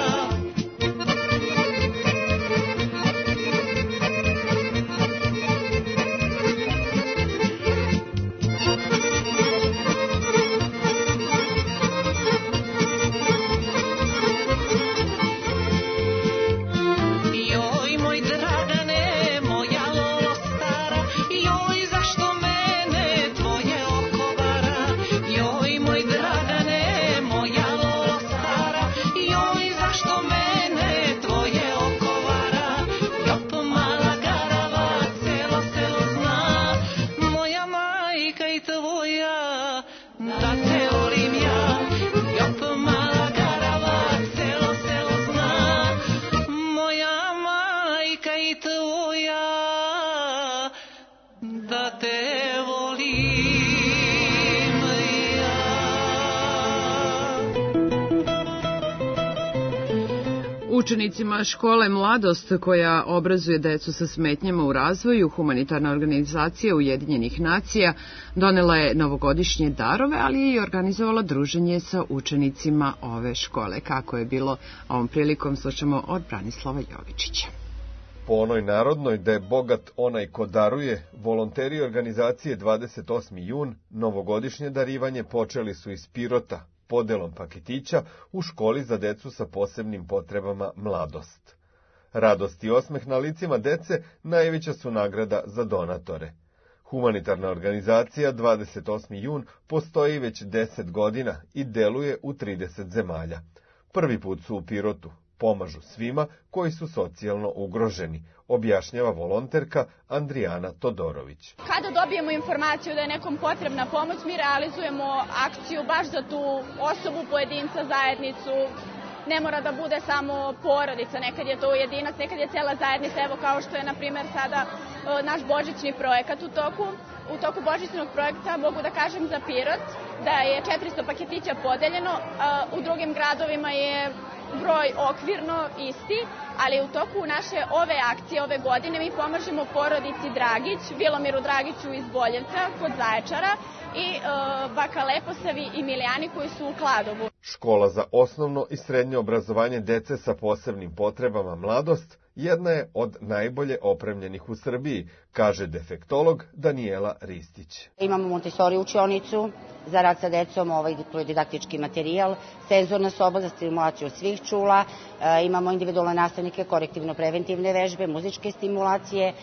Učenicima škole Mladost, koja obrazuje decu sa smetnjama u razvoju, humanitarna organizacija Ujedinjenih nacija donela je novogodišnje darove, ali je i organizovala druženje sa učenicima ove škole. Kako je bilo ovom prilikom, slušamo od Branislava Jovičića. Po onoj narodnoj da je bogat onaj ko daruje, volonteri organizacije 28. jun novogodišnje darivanje počeli su iz Pirota, podelom paketića u školi za decu sa posebnim potrebama Mladost. Radost i osmeh na licima dece najveća su nagrada za donatore. Humanitarna organizacija 28. jun postoji već 10 godina i deluje u 30 zemalja. Prvi put su u Pirotu, pomažu svima koji su socijalno ugroženi, objašnjava volonterka Andrijana Todorović. Kada dobijemo informaciju da je nekom potrebna pomoć, mi realizujemo akciju baš za tu osobu, pojedinca, zajednicu. Ne mora da bude samo porodica, nekad je to ujedinac, nekad je cela zajednica, evo kao što je, na primjer, sada naš božićni projekat u toku. U toku božićnog projekta mogu da kažem za Pirot da je 400 paketića podeljeno, u drugim gradovima je broj okvirno isti, ali u toku naše ove akcije ove godine mi pomažemo porodici Dragić, Vilomiru Dragiću iz Boljevca kod Zaječara i baka Leposavi i Milijani koji su u Kladovu. Škola za osnovno i srednje obrazovanje dece sa posebnim potrebama Mladost jedna je od najbolje opremljenih u Srbiji, kaže defektolog Danijela Ristić. Imamo Montessori učionicu za rad sa decom, didaktički materijal, senzorna soba za stimulaciju svih čula, imamo individualne nastavnike, korektivno-preventivne vežbe, muzičke stimulacije,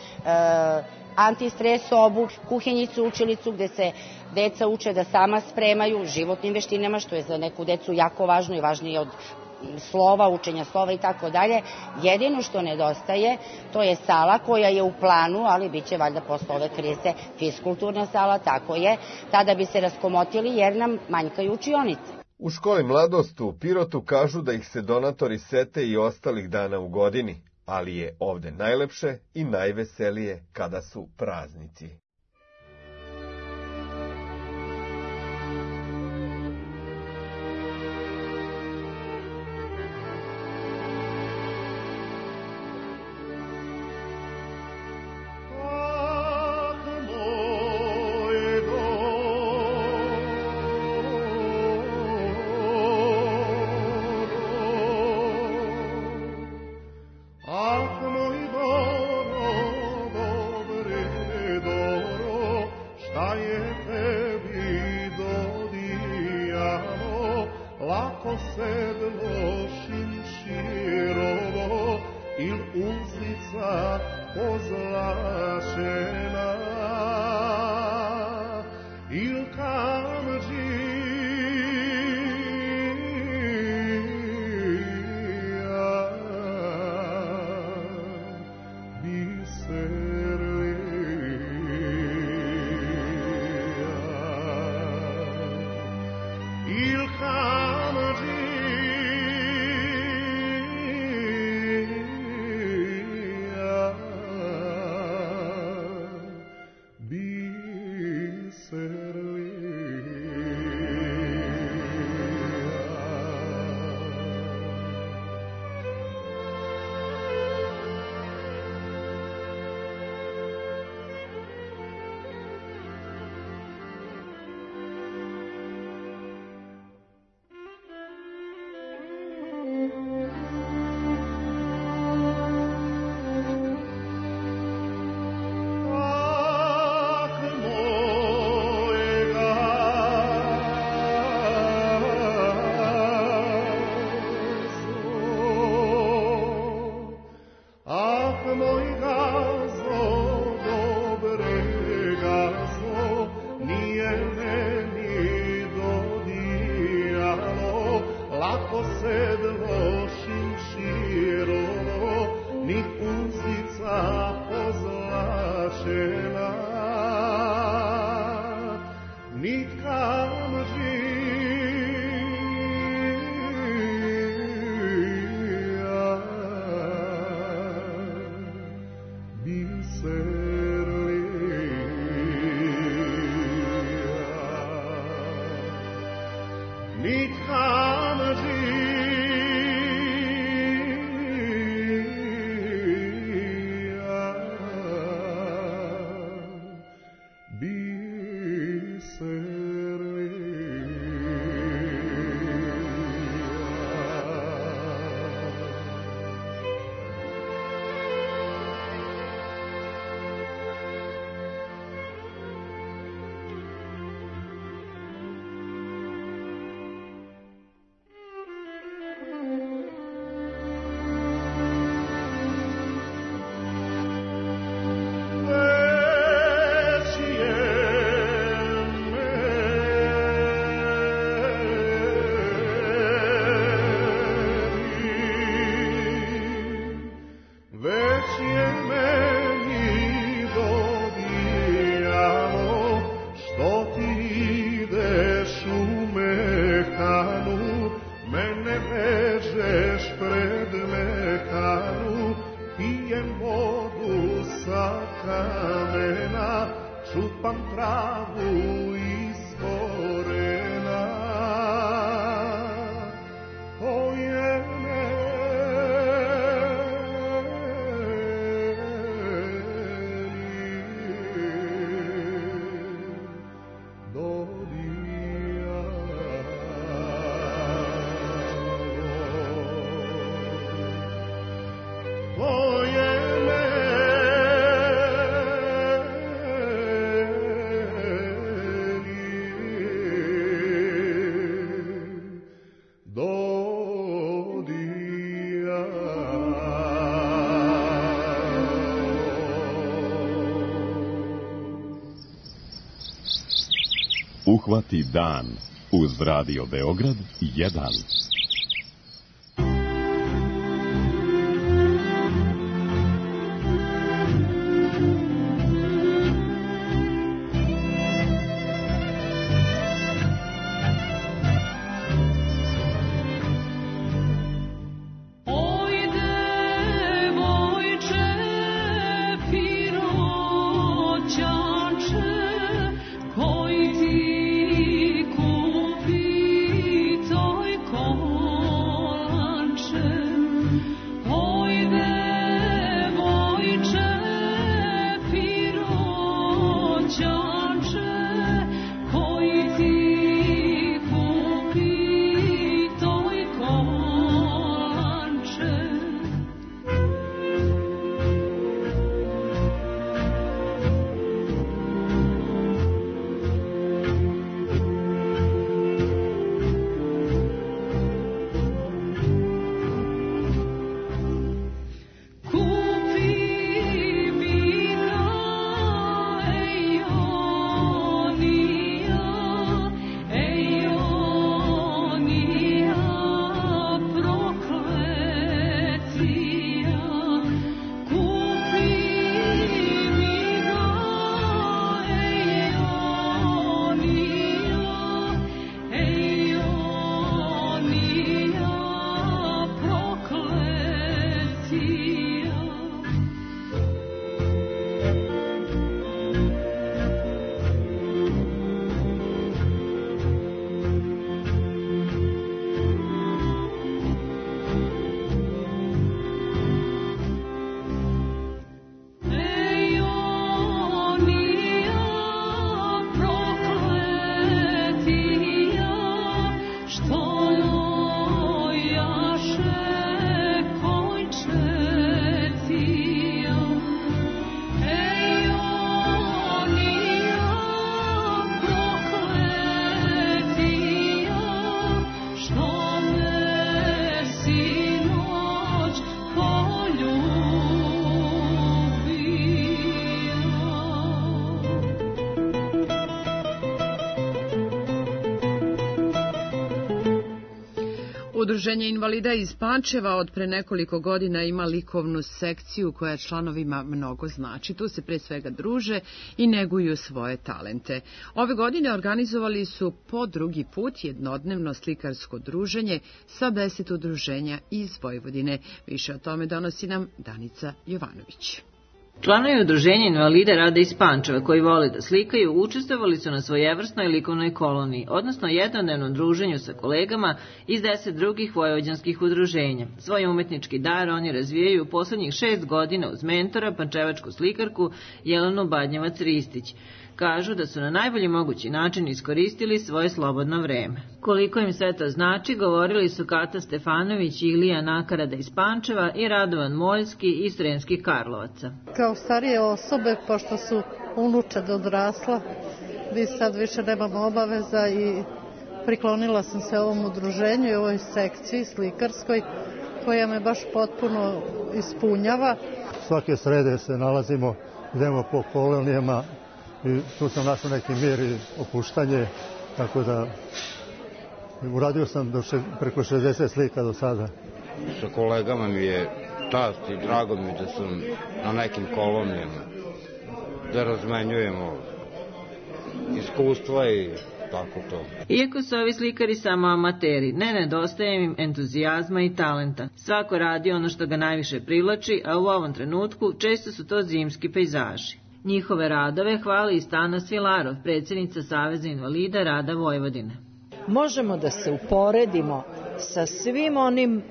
antistres sobu, kuhinjicu, učilicu gde se deca uče da sama spremaju životnim veštinama, što je za neku decu jako važno i važnije od slova, učenja slova i tako dalje. Jedino što nedostaje, to je sala koja je u planu, ali bit će valjda posle ove krize fiskulturna sala, tako je, tada bi se raskomotili jer nam manjkaju učionice. U školi Mladost u Pirotu kažu da ih se donatori sete i ostalih dana u godini, ali je ovde najlepše i najveselije kada su praznici. Uhvati dan uz Radio Beograd 1. Udruženje invalida iz Pančeva od pre nekoliko godina ima likovnu sekciju koja članovima mnogo znači. Tu se pre svega druže i neguju svoje talente. Ove godine organizovali su po drugi put jednodnevno slikarsko druženje sa 10 udruženja iz Vojvodine. Više o tome donosi nam Danica Jovanović. Članovi udruženja invalida rada iz Pančeva koji vole da slikaju učestvovali su na svojevrsnoj likovnoj koloniji, odnosno jednodnevnom druženju sa kolegama iz 10 drugih vojvođanskih udruženja. Svoj umetnički dar oni razvijaju u poslednjih 6 godina uz mentora, pančevačku slikarku Jelenu Badnjevac-Ristić. Kažu da su na najbolji mogući način iskoristili svoje slobodno vreme. Koliko im sve to znači, govorili su Kata Stefanović i Ilija Nakarada iz Pančeva i Radovan Moljski iz Sremskih Karlovaca. Kao starije osobe, pošto su unučad odrasla, sad više nemam obaveza i priklonila sam se ovom udruženju i ovoj sekciji slikarskoj koja me baš potpuno ispunjava. Svake srede se nalazimo, idemo po kolonijama i tu sam našao neki mir i opuštanje, tako da uradio sam preko 60 slika do sada. Sa kolegama mi je čast i drago mi da sam na nekim kolonijama, da razmenjujemo iskustva i tako to. Iako su ovi slikari samo amateri, ne nedostaje im entuzijazma i talenta. Svako radi ono što ga najviše privlači, a u ovom trenutku često su to zimski pejzaži. Njihove radove hvali i Stana Svilarov, predsjednica Saveza invalida rada Vojvodine. Možemo da se uporedimo sa svim onim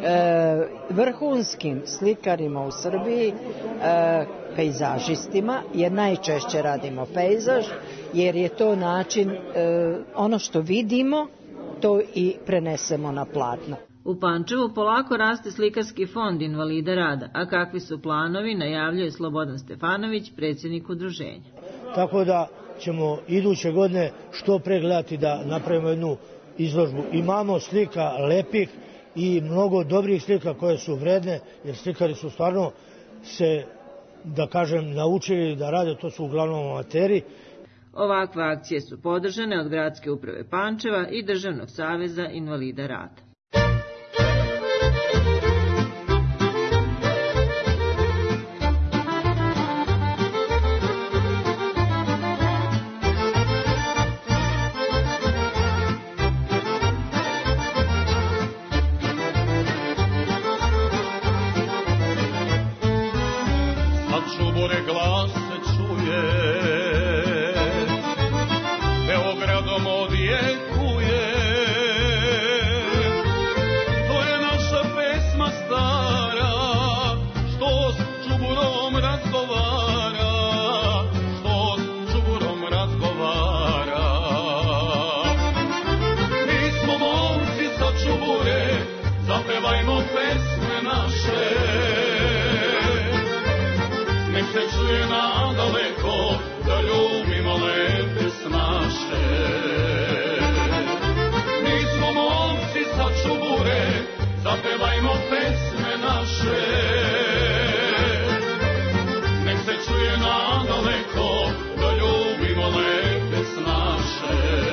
vrhunskim slikarima u Srbiji, pejzažistima, jer najčešće radimo pejzaž, jer je to način, ono što vidimo, to i prenesemo na platno. U Pančevu polako raste slikarski fond invalida rada, a kakvi su planovi, najavljuje Slobodan Stefanović, predsjednik udruženja. Tako da ćemo iduće godine što pre gledati da napravimo jednu izložbu. Imamo slika lepih i mnogo dobrih slika koje su vredne, jer slikari su stvarno se, da kažem, naučili da rade, to su uglavnom amateri. Ovakve akcije su podržane od Gradske uprave Pančeva i Državnog saveza invalida rada. Glas se čuje, Beogradom odjekuje, to je naša pesma stara, što s čuburom razgovara, što s čuburom razgovara. Mi smo momci sa čubure, zapevajmo pesme naše, nek se čuje nadaleko, da ljubimo lepe snaše. Mi smo momci sa čubure, zapevajmo pesme naše. Nek se čuje nadaleko, da ljubimo lepe snaše.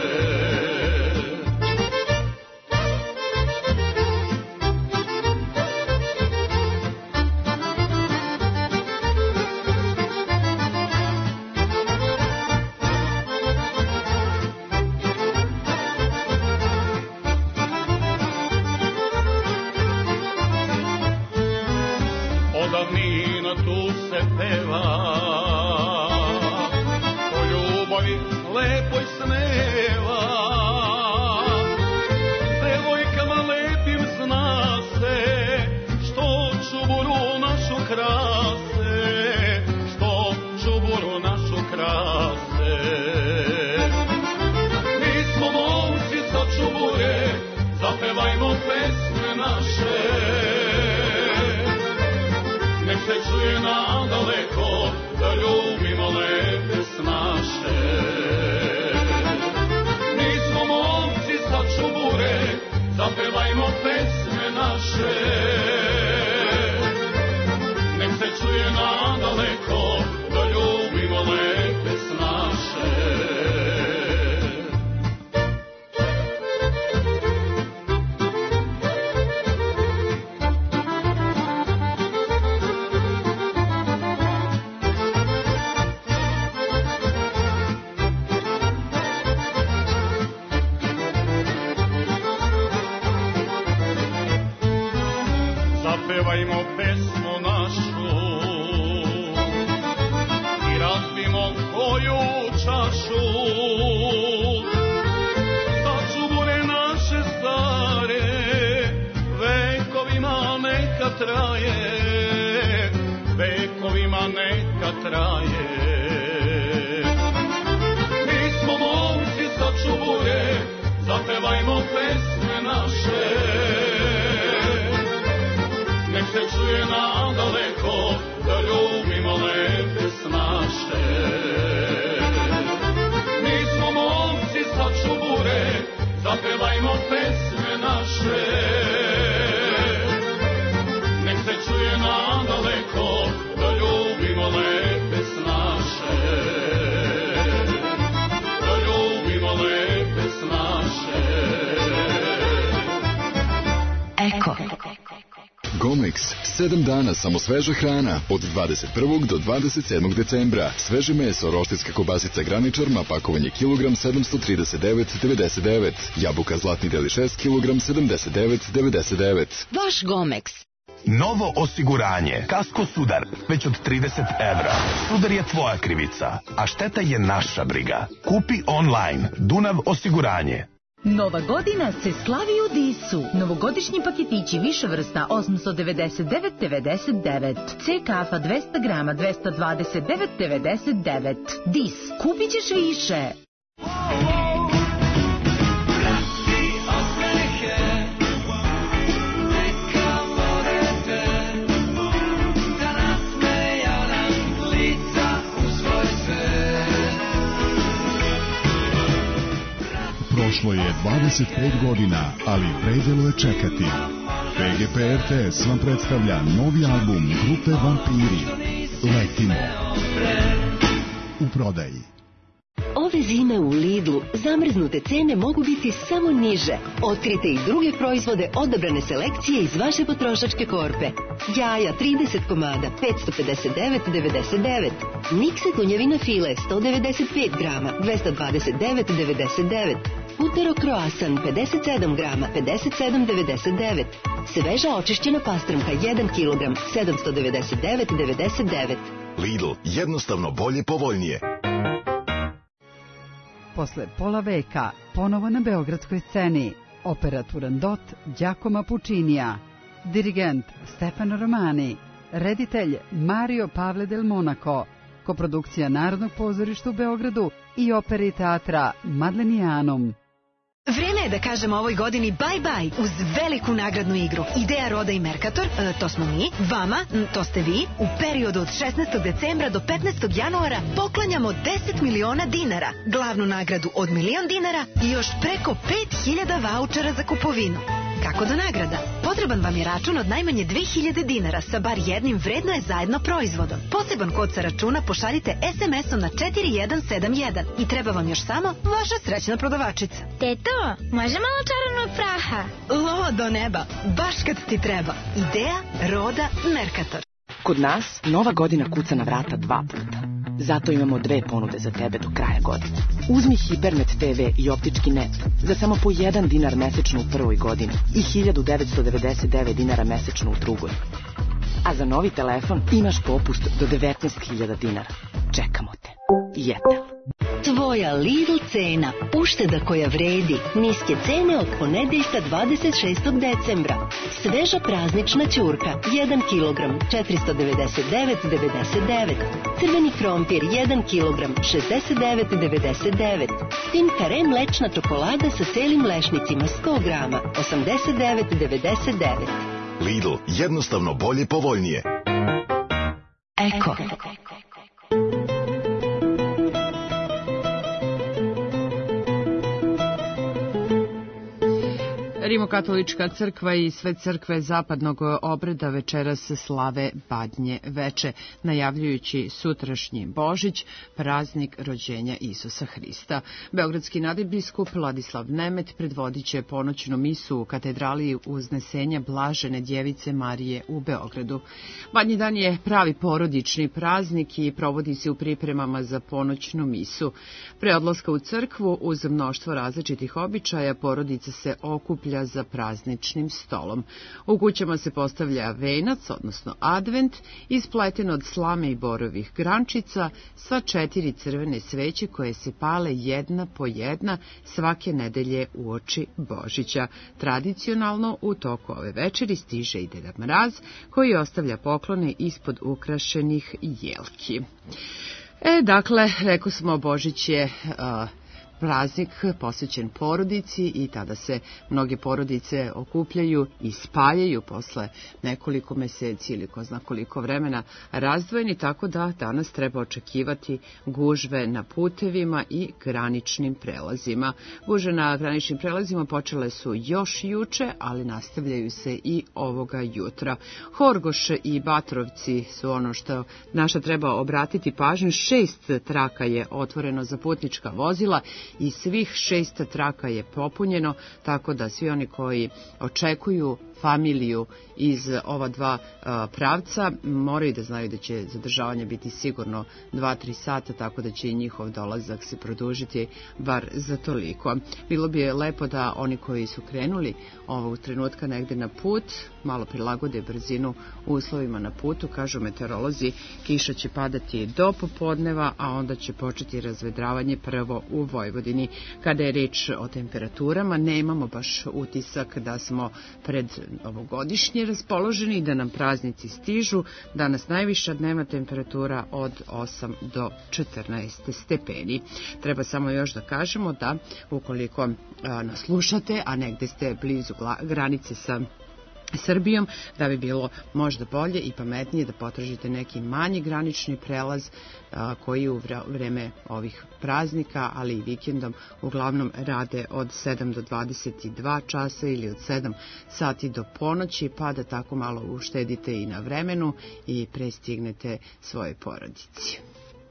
pašu, da čubure naše stare vekovima neka traje, vekovima neka traje. Mi smo momci sa čubure, zapevajmo pesme naše, nek se čuje nadaleko, da ljubimo lepe snaše. Mi smo momci sa čubure, zapevajmo pesme naše, nek se čuje nadaleko, da ljubimo lepe snaše, da ljubimo lepe snaše. Eko. Gomex, 7 dana samo sveža hrana, od 21. do 27. decembra. Sveže meso, roštiljska kobasica Graničarma, pakovanje kilogram 739,99. Jabuka Zlatni deli 6 kilogram 79,99. Vaš Gomex. Novo osiguranje. Kasko Sudar. Već od 30 evra. Sudar je tvoja krivica, a šteta je naša briga. Kupi online. Dunav osiguranje. Nova godina se slavi u Disu. Novogodišnji paketići više vrsta 899,99. C kafa 200 grama 229,99. Dis. Kupit ćeš više. Prošlo je 25 godina, ali vredelo je čekati. PGP RTS vam predstavlja novi album grupe Vampiri. Letimo. U prodaji. Ove zime u Lidlu zamrznute cene mogu biti samo niže. Otkrite i druge proizvode odabrane selekcije iz vaše potrošačke korpe. Jaja 30 komada 559,99. Mikse konjevina file 195 grama 229,99. Putero kroasan 57 grama 57,99. Sveža očišćena pastramka 1 kg 799,99. Lidl, jednostavno bolje, povoljnije. Posle pola veka, ponovo na beogradskoj sceni, opera Turandot Giacomo Puccinija, dirigent Stefano Romani, reditelj Mario Pavle del Monaco, koprodukcija Narodnog pozorišta u Beogradu i opere i teatra Madlenijanum. Vreme je da kažemo ovoj godini bye bye uz veliku nagradnu igru. Ideja Roda i Mercator, to smo mi, vama, to ste vi, u periodu od 16. decembra do 15. januara poklanjamo 10 miliona dinara, glavnu nagradu od 1.000.000 dinara i još preko 5.000 vaučera za kupovinu. Kako do nagrada? Potreban vam je račun od najmanje 2.000 dinara sa bar jednim vredno je zajedno proizvodom. Poseban kod sa računa pošaljite SMS-om na 4171 i treba vam još samo vaša srećna prodavačica. Teto, može malo čaranog praha? Lo do neba, baš kad ti treba. Ideja Roda Mercator. Kod nas nova godina kuca na vrata 2 puta. Zato imamo 2 ponude za tebe do kraja godine. Uzmi Hipernet TV i optički net za samo po 1 dinar mesečno u prvoj godini i 1999 dinara mesečno u drugoj. A za novi telefon imaš popust do 19.000 dinara. Čekamo te. Jetel. Tvoja Lidl cena, ušteda koja vredi, niske cene od ponedeljka 26. decembra. Sveža praznična ćurka, 1 kg, 499,99. Crveni krompir, 1 kg, 69,99. Tim kare mlečna čokolada sa celim lešnicima, 100 grama, 89,99. Lidl, jednostavno bolje, povoljnije. Eko. Rimokatolička crkva i sve crkve zapadnog obreda večeras slave Badnje veče, najavljujući sutrašnji Božić, praznik rođenja Isusa Hrista. Beogradski nadbiskup Vladislav Nemet predvodit će ponoćnu misu u katedrali Uznesenja Blažene Djevice Marije u Beogradu. Badnji dan je pravi porodični praznik i provodi se u pripremama za ponoćnu misu. Pre odlaska u crkvu, uz mnoštvo različitih običaja, porodica se okuplja okupira za prazničnim stolom. U kućama se postavlja venac, odnosno advent, ispleten od slame i borovih grančica, sva 4 crvene sveće koje se pale jedna po jedna svake nedelje uoči Božića. Tradicionalno u toku ove večeri stiže i Deda Mraz, koji ostavlja poklone ispod ukrašenih jelki. Dakle, rekao smo, Božić je praznik posvećen porodici i tada se mnoge porodice okupljaju i spajaju posle nekoliko meseci ili ko zna koliko vremena razdvojeni, tako da danas treba očekivati gužve na putevima i graničnim prelazima. Gužve na graničnim prelazima počele su još juče, ali nastavljaju se i ovoga jutra. Horgoš i Batrovci su ono što naša treba obratiti pažnju. 6 traka je otvoreno za putnička vozila i svih 6 traka je popunjeno, tako da svi oni koji očekuju familiju iz ova dva pravca moraju da znaju da će zadržavanje biti sigurno 2-3 sata, tako da će i njihov dolazak se produžiti bar za toliko. Bilo bi lepo da oni koji su krenuli ovog trenutka negde na put malo prilagode brzinu uslovima na putu. Kažu meteorolozi, kiša će padati do popodneva, a onda će početi razvedravanje prvo u Vojvodini. Kada je reč o temperaturama, nemamo baš utisak da smo pred ovogodišnje raspoloženi i da nam praznici stižu. Danas najviša dnevna temperatura od 8 do 14 stepeni. Treba samo još da kažemo da ukoliko nas slušate, a negde ste blizu granice sa Srbijom, da bi bilo možda bolje i pametnije da potražite neki manji granični prelaz koji u vreme ovih praznika, ali i vikendom uglavnom rade od 7 do 22 časa ili od 7 sati do ponoći, pa da tako malo uštedite i na vremenu i prestignete svoje porodici.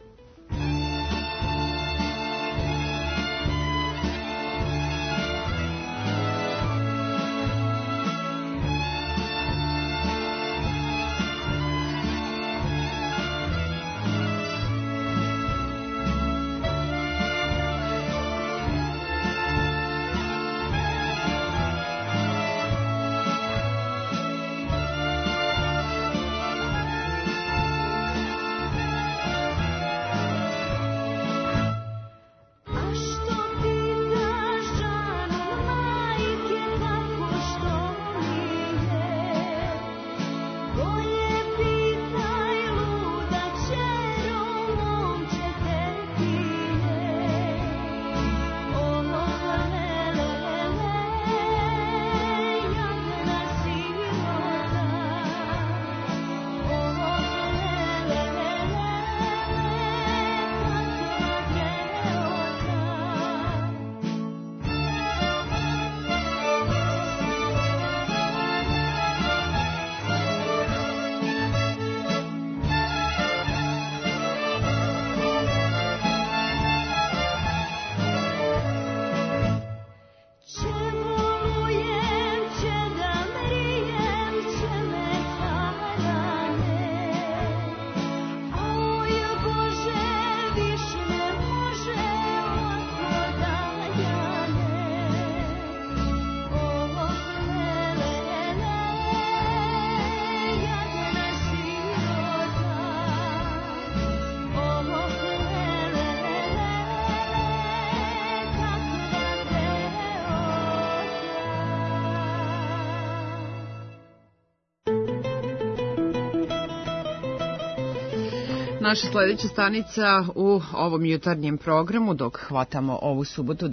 Naša sledeća stanica u ovom jutarnjem programu, dok hvatamo ovu subotu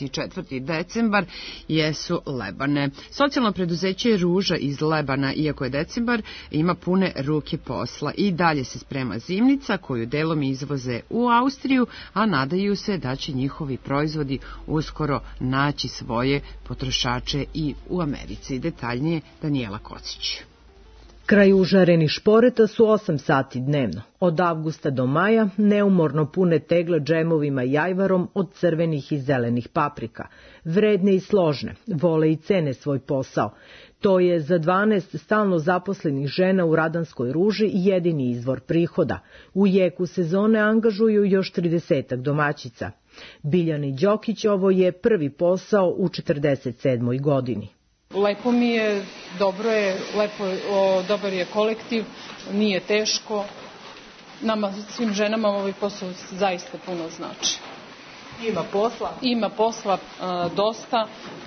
24. decembar, jesu Lebane. Socijalno preduzeće Ruža iz Lebana, iako je decembar, ima pune ruke posla. I dalje se sprema zimnica koju delom izvoze u Austriju, a nadaju se da će njihovi proizvodi uskoro naći svoje potrošače i u Americi. Detaljnije Danijela Kocić. Kraj užarenih šporeta su 8 sati dnevno. Od avgusta do maja neumorno pune tegle džemovima i ajvarom od crvenih i zelenih paprika. Vredne i složne, vole i cene svoj posao. To je za 12 stalno zaposlenih žena u Radanskoj Ruži jedini izvor prihoda. U jeku sezone angažuju još 30 domaćica. Biljani Đokić ovo je prvi posao u 47. godini. Lepo mi je, dobro je, dobar je kolektiv, nije teško. Nama, svim ženama, ovaj posao zaista puno znači. Ima posla? Ima posla, dosta.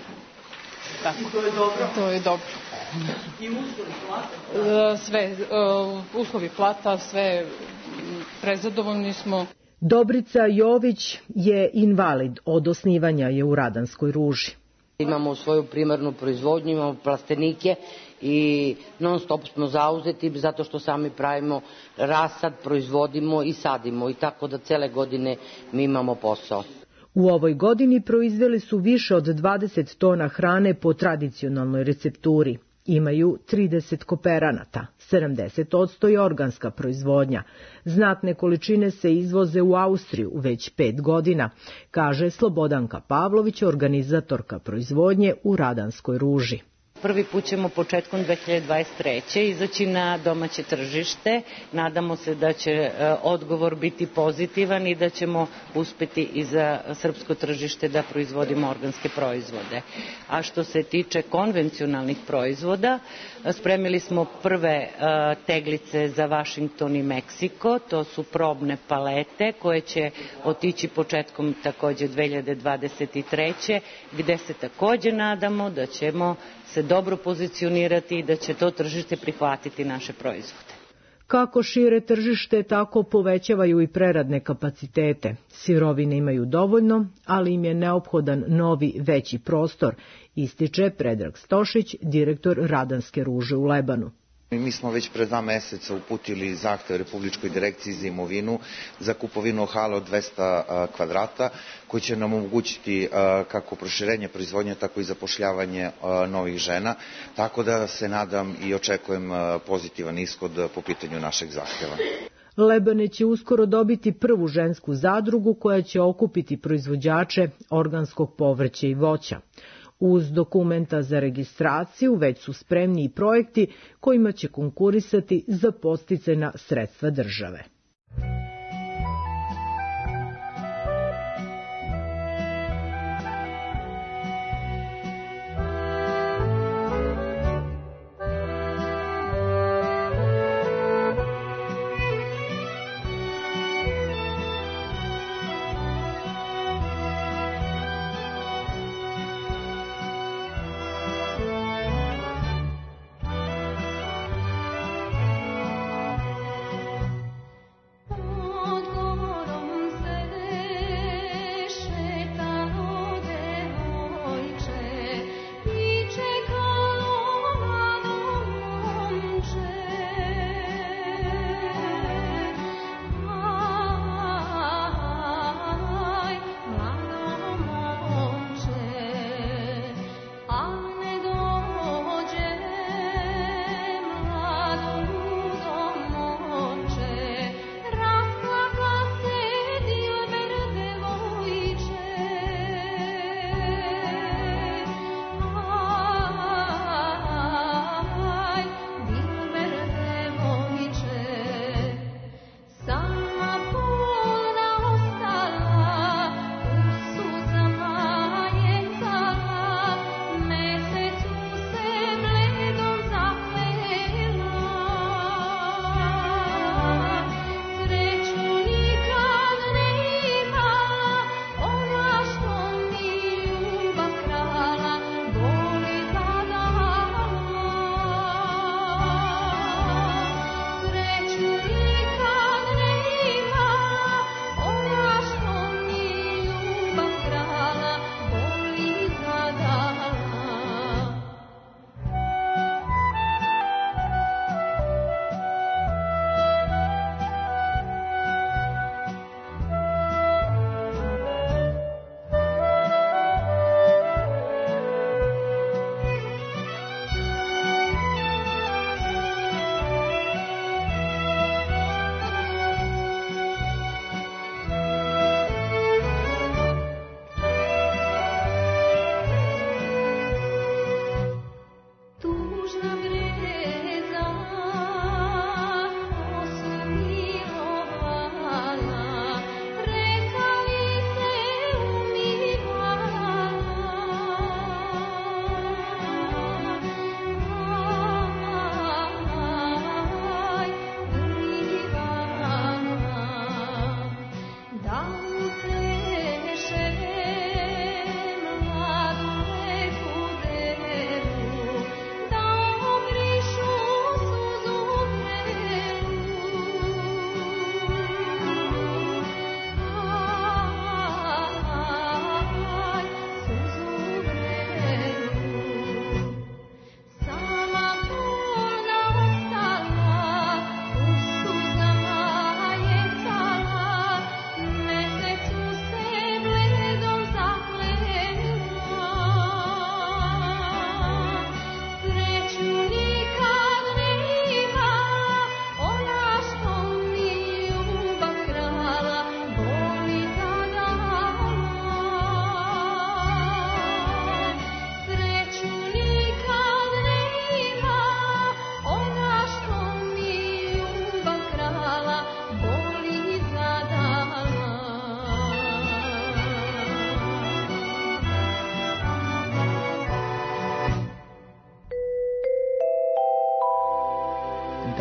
Tako. I to je dobro? To je dobro. I uslovi plata? Sve, uslovi plata, sve, prezadovoljni smo. Dobrica Jović je invalid, od osnivanja je u Radanskoj ruži. Imamo svoju primarnu proizvodnju, imamo plastenike i non stop smo zauzeti zato što sami pravimo rasad, proizvodimo i sadimo i tako da cele godine mi imamo posao. U ovoj godini proizveli su više od 20 tona hrane po tradicionalnoj recepturi. Imaju 30 kooperanata, 70% je organska proizvodnja. Znatne količine se izvoze u Austriju već 5 godina, kaže Slobodanka Pavlović, organizatorka proizvodnje u Radanskoj ruži. Prvi put ćemo početkom 2023. izaći na domaće tržište. Nadamo se da će odgovor biti pozitivan i da ćemo uspeti i za srpsko tržište da proizvodimo organske proizvode. A što se tiče konvencionalnih proizvoda, spremili smo prve teglice za Vašington i Meksiko. To su probne palete koje će otići početkom takođe 2023. gde se takođe nadamo da ćemo se dobro pozicionirati i da će to tržište prihvatiti naše proizvode. Kako šire tržište, tako povećavaju i preradne kapacitete. Sirovine imaju dovoljno, ali im je neophodan novi, veći prostor, ističe Predrag Stošić, direktor Radanske ruže u Lebanu. Mi smo već pre 2 meseca uputili zahtev Republičkoj direkciji za imovinu za kupovinu hala od 200 kvadrata koji će nam omogućiti kako proširenje proizvodnje, tako i zapošljavanje novih žena. Tako da se nadam i očekujem pozitivan ishod po pitanju našeg zahteva. Lebane će uskoro dobiti prvu žensku zadrugu koja će okupiti proizvođače organskog povrća i voća. Uz dokumenta za registraciju već su spremni i projekti kojima će konkurisati za podsticajna sredstva države.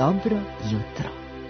Dobro jutro.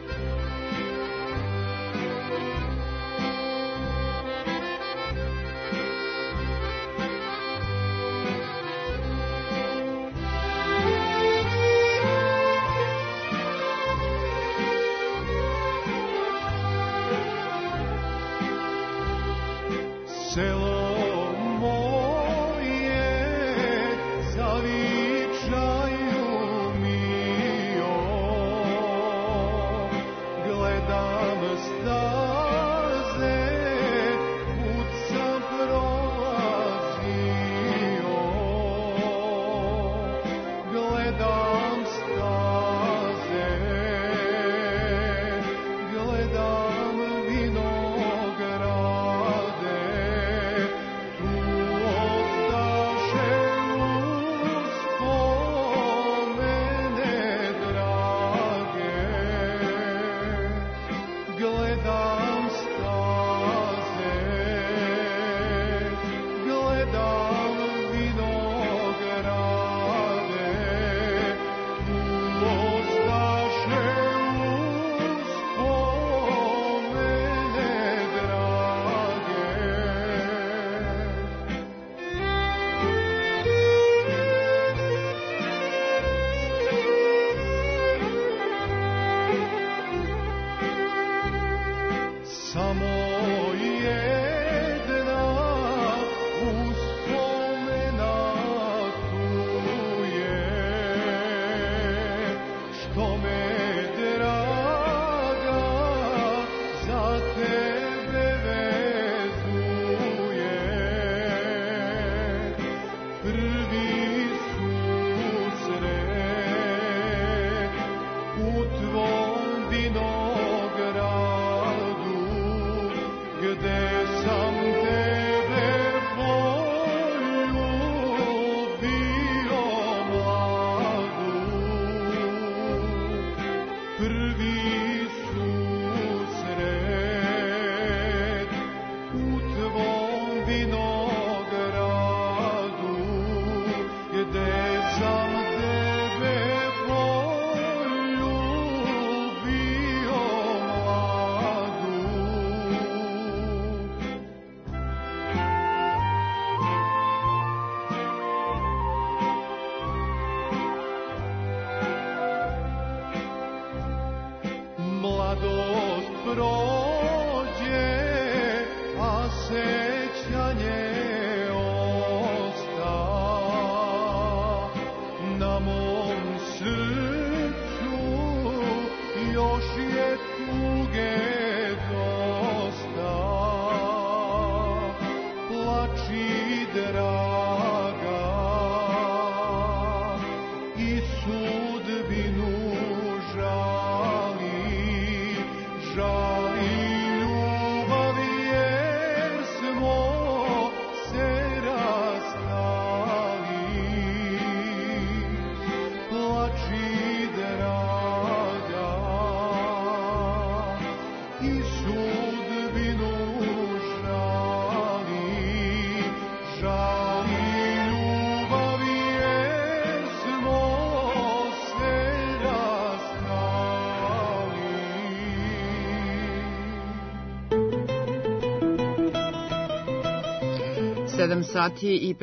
Sedam sati i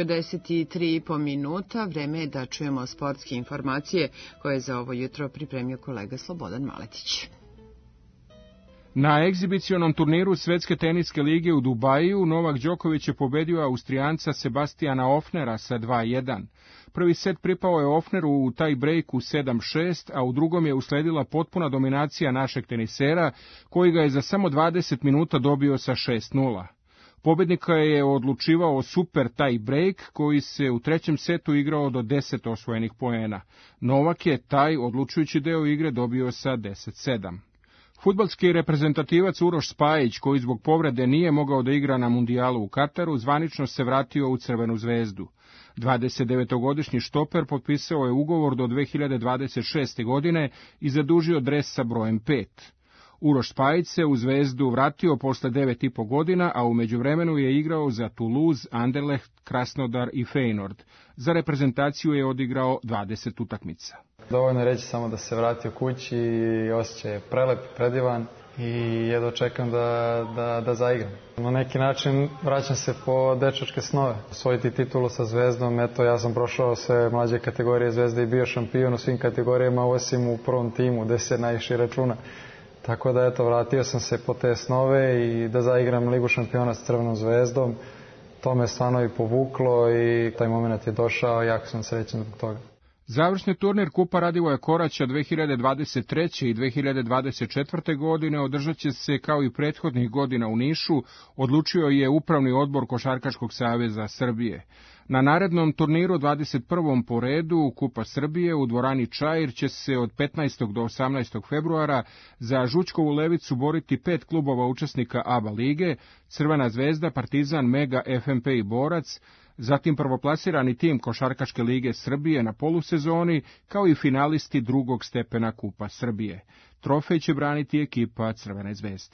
53,5 minuta. Vreme je da čujemo sportske informacije koje je za ovo jutro pripremio kolega Slobodan Maletić. Na egzibicionom turniru Svetske teniske lige u Dubaju Novak Đoković je pobedio Austrijanca Sebastijana Ofnera sa 2:1. Prvi set pripao je Ofneru u taj breaku 7:6, a u drugom je usledila potpuna dominacija našeg tenisera, koji ga je za samo 20 minuta dobio sa 6:0. Pobednika je odlučivao super tie break koji se u trećem setu igrao do 10 osvojenih poena. Novak je taj odlučujući deo igre dobio sa 10:7. Fudbalski reprezentativac Uroš Spajić, koji zbog povrede nije mogao da igra na mundijalu u Kataru, zvanično se vratio u Crvenu zvezdu. 29-godišnji štoper potpisao je ugovor do 2026. godine i zadužio dres sa brojem 5. Uroš Spajić se u Zvezdu vratio posle 9,5 godina, a u međuvremenu je igrao za Toulouse, Anderlecht, Krasnodar i Feyenoord. Za reprezentaciju je odigrao 20 utakmica. Dovoljno je reći samo da se vratio kući i osjećaj je prelep, predivan i jedva čekam da zaigram. Na neki način vraćam se po dečačke snove. Osvojiti titulu sa Zvezdom, eto ja sam prošao sve mlađe kategorije Zvezde i bio šampion u svim kategorijama osim u prvom timu gde se najviše računa. Tako da eto vratio sam se po te snove i da zaigram Ligu šampiona s Crvenom Zvezdom. To me stvarno i povuklo i taj moment je došao i jako sam srećan zbog toga. Završni turnir Kupa Radivoja Koraća 2023. i 2024. godine održat će se kao i prethodnih godina u Nišu, odlučio je Upravni odbor Košarkaškog saveza Srbije. Na narednom turniru 21. po redu Kupa Srbije u dvorani Čair će se od 15. do 18. februara za Žućkovu levicu boriti 5 klubova učesnika ABA lige, Crvena Zvezda, Partizan, Mega, FNP i Borac, zatim prvoplasirani tim Košarkaške lige Srbije na polusezoni, kao i finalisti drugog stepena Kupa Srbije. Trofej će braniti ekipa Crvene Zvezde.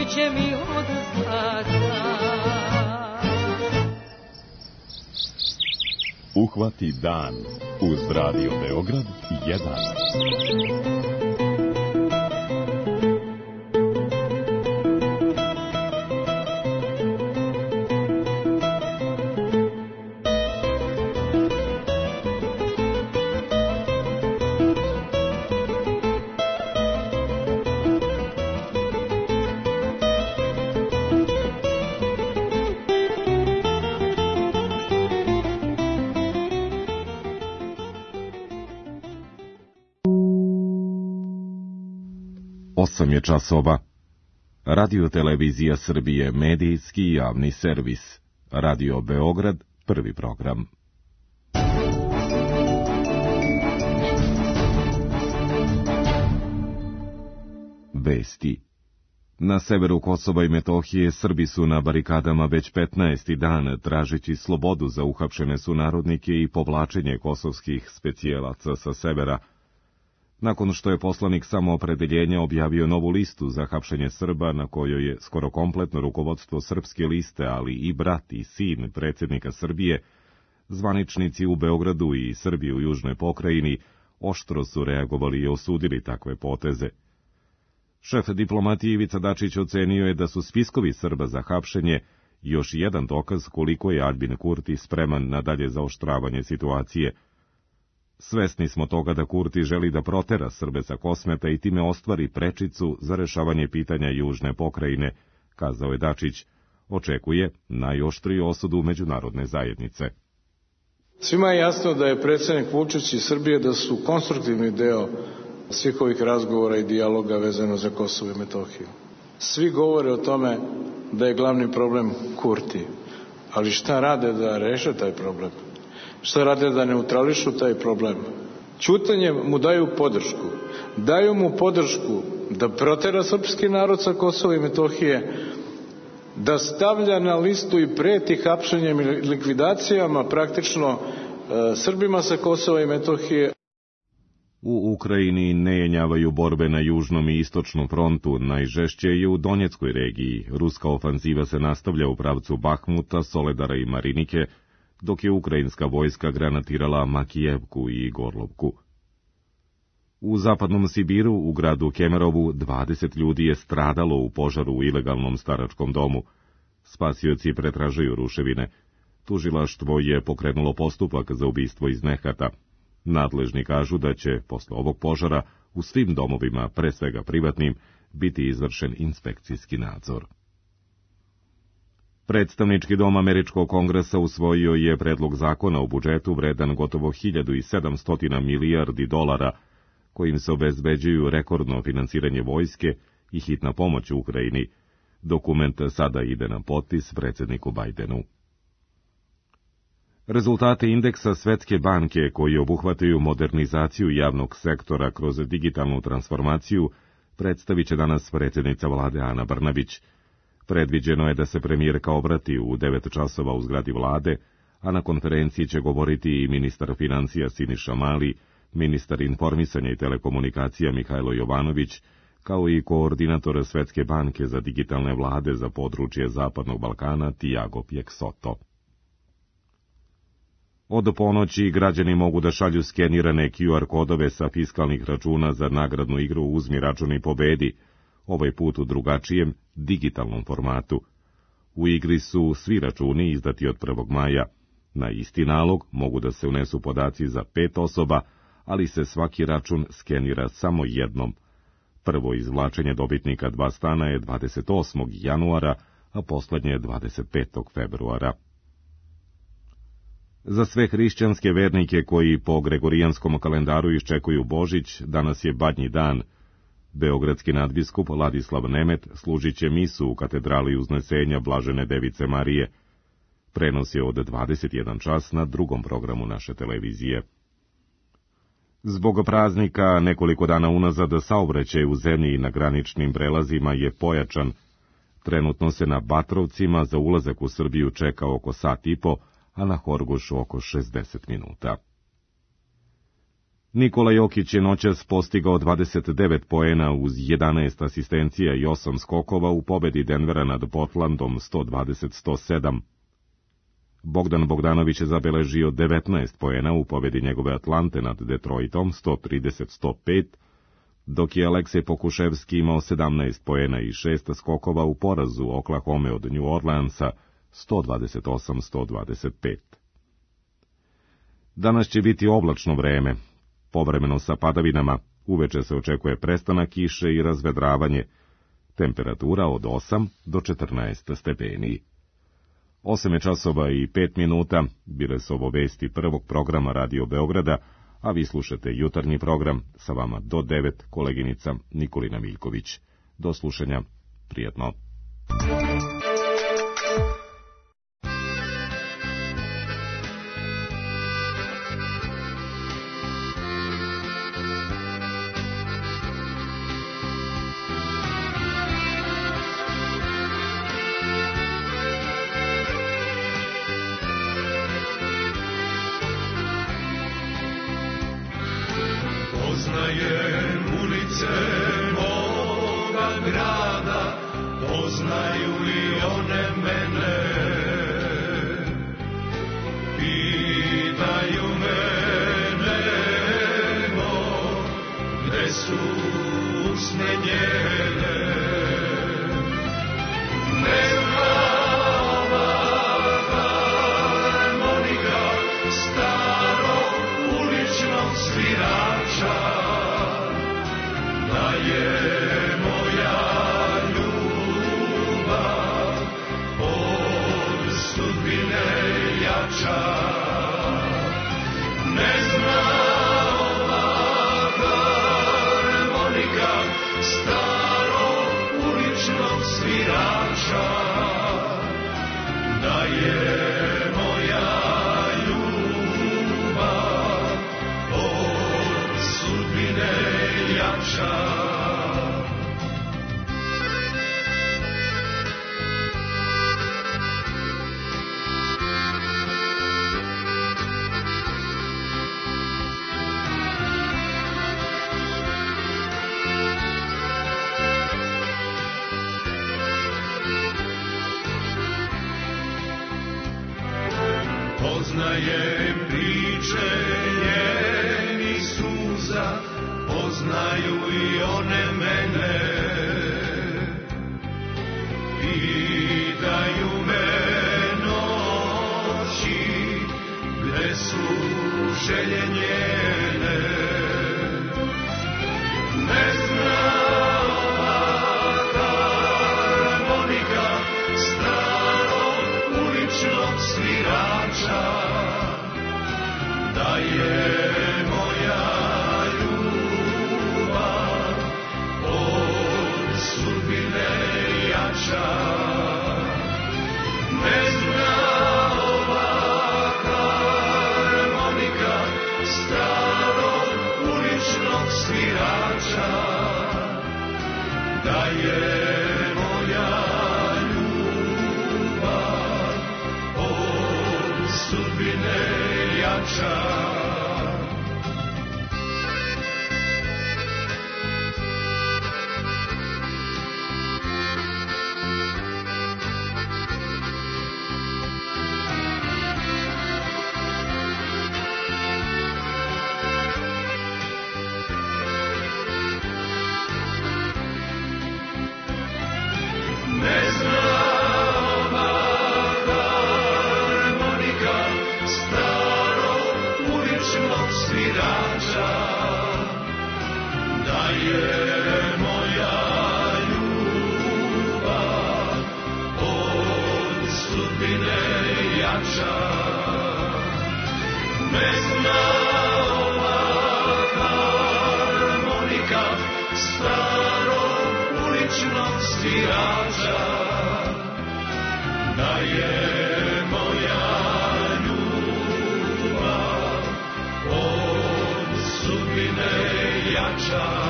će mi od zlata. Uhvati dan uz Radio Beograd 1. Osam je časova. Radio Televizija Srbije, medijski javni servis. Radio Beograd, prvi program. Vesti. Na severu Kosova i Metohije Srbi su na barikadama već 15. dan tražeći slobodu za uhapšene sunarodnike i povlačenje kosovskih specijalaca sa severa. Nakon što je poslanik Samoopredeljenja objavio novu listu za hapšenje Srba, na kojoj je skoro kompletno rukovodstvo srpske liste, ali i brat i sin predsjednika Srbije, zvaničnici u Beogradu i Srbiji u Južnoj pokrajini oštro su reagovali i osudili takve poteze. Šef diplomatije Ivica Dačić ocenio je da su spiskovi Srba za hapšenje još jedan dokaz koliko je Aljbin Kurti spreman na dalje zaoštravanje situacije. Svesni smo toga da Kurti želi da protera Srbe sa Kosmeta i time ostvari prečicu za rešavanje pitanja Južne pokrajine, kazao je Dačić. Očekuje najoštriju osudu međunarodne zajednice. Svima je jasno da je predsjednik Vučić i Srbije da su konstruktivni deo svih ovih razgovora i dijaloga vezano za Kosovo i Metohiju. Svi govore o tome da je glavni problem Kurti, ali šta rade da reše taj problem? Šta rade da neutrališu taj problem? Ćutanjem mu daju podršku. Daju mu podršku da protera srpski narod sa Kosova i Metohije, da stavlja na listu i preti hapšenjem i likvidacijama praktično Srbima sa Kosova i Metohije. U Ukrajini ne jenjavaju borbe na južnom i istočnom frontu, najžešće je u Donjeckoj regiji. Ruska ofanziva se nastavlja u pravcu Bahmuta, Soledara i Marinike, dok je ukrajinska vojska granatirala Makijevku i Gorlovku. U zapadnom Sibiru, u gradu Kemerovu, 20 ljudi je stradalo u požaru u ilegalnom staračkom domu. Spasioci pretražuju ruševine. Tužilaštvo je pokrenulo postupak za ubistvo iz nehata. Nadležni kažu da će, posle ovog požara, u svim domovima, pre svega privatnim, biti izvršen inspekcijski nadzor. Predstavnički dom Američkog kongresa usvojio je predlog zakona o budžetu vredan gotovo 1700 milijardi dolara, kojim se obezbeđuju rekordno finansiranje vojske i hitna pomoć u Ukrajini. Dokument sada ide na potpis predsjedniku Bajdenu. Rezultate indeksa Svetske banke, koji obuhvataju modernizaciju javnog sektora kroz digitalnu transformaciju, predstavit će danas predsjednica vlade Ana Brnabić. Predviđeno je da se premijerka obrati u 9 časova u zgradi vlade, a na konferenciji će govoriti i ministar financija Siniša Mali, ministar informisanja i telekomunikacija Mihajlo Jovanović, kao i koordinator Svetske banke za digitalne vlade za područje Zapadnog Balkana Tiago Pjeksoto. Od ponoći građani mogu da šalju skenirane QR kodove sa fiskalnih računa za nagradnu igru Uzmi račun i pobedi, ovaj put u drugačijem, digitalnom formatu. U igri su svi računi izdati od 1. maja. Na isti nalog mogu da se unesu podaci za 5 osoba, ali se svaki račun skenira samo jednom. Prvo izvlačenje dobitnika 2 stana je 28. januara, a poslednje 25. februara. Za sve hrišćanske vernike koji po gregorijanskom kalendaru iščekuju Božić, danas je Badnji dan. Beogradski nadbiskup Ladislav Nemet služit će misu u katedrali Uznesenja Blažene Device Marije. Prenos je od 21 čas na drugom programu naše televizije. Zbog praznika nekoliko dana unazad saobraćaj u zemlji i na graničnim prelazima je pojačan. Trenutno se na Batrovcima za ulazak u Srbiju čeka oko sat i po, a na Horgošu oko 60 minuta. Nikola Jokić je noćas postigao 29 poena uz 11 asistencija i 8 skokova u pobedi Denvera nad Portlandom 120-107. Bogdan Bogdanović je zabeležio 19 poena u pobedi njegove Atlante nad Detroitom 130-105, dok je Aleksej Pokuševski imao 17 poena i 6 skokova u porazu Oklahome od New Orleansa 128-125. Danas će biti oblačno vreme, povremeno sa padavinama, uveče se očekuje prestanak kiše i razvedravanje, temperatura od 8 do 14 stepeni. 8 časova i 5 minuta, bile su ovo vesti prvog programa Radio Beograda, a vi slušate jutarnji program, sa vama do 9, koleginica Nikolina Miljković. Do slušanja, prijatno. Poznajem ulice moga grada, poznaju i one mene. Pitaju me nego, gde su usne njene. Ne znam harmonika starog uličnog svirača, da je moja ljubav od sudbine jača. Ne zna ova harmonika starog uličnog svirača, da je moja ljubav od sudbine jača. Poznajem priče njenih suza, poznaju i one mene. Pitaju me noći, gde su želje njene. Ne zna ova harmonika starog uličnog svirača, da je moja ljubav od sudbine jača. Ne zna ova harmonika starog uličnog svirača, da je moja ljubav od sudbine jača. Ne zna ova harmonika starog uličnog svirača, da je moja ljubav od sudbine jača. Ne zna ova harmonika starog uličnog svirača, da je moja ljubav od sudbine jača.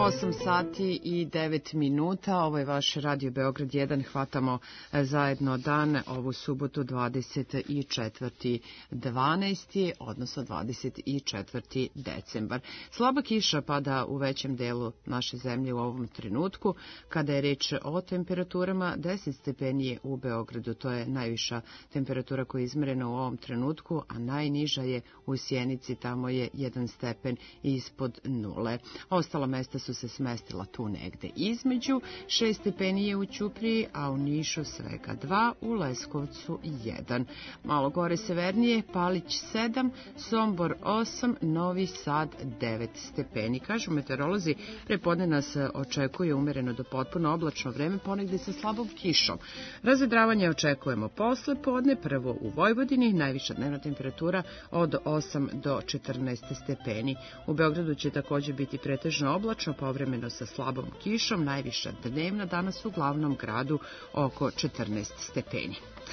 8 sati i 9 minuta, ovo je vaš Radio Beograd 1, hvatamo zajedno dan, ovu subotu 24.12. odnosno 24. decembar. Slaba kiša pada u većem delu naše zemlje u ovom trenutku. Kada je reč o temperaturama, 10 stepeni je u Beogradu, to je najviša temperatura koja je izmerena u ovom trenutku, a najniža je u Sjenici, tamo je 1 stepen ispod nule. Ostala mesta su se smestila tu negde između, 6 stepeni je u Ćupriji, a u Nišu svega 2, u Leskovcu 1. Malo gore severnije, Palić 7, Sombor 8, Novi Sad 9 stepeni. Kažu meteorolozi, prepodne nas očekuje umereno do potpuno oblačno vreme, ponegde sa slabom kišom. Razvedravanje očekujemo posle podne, prvo u Vojvodini, najviša dnevna temperatura od 8 do 14 stepeni. U Beogradu će također biti pretežno oblačno, povremeno sa slabom kišom, najviša dnevna danas u glavnom gradu oko 14 stepeni.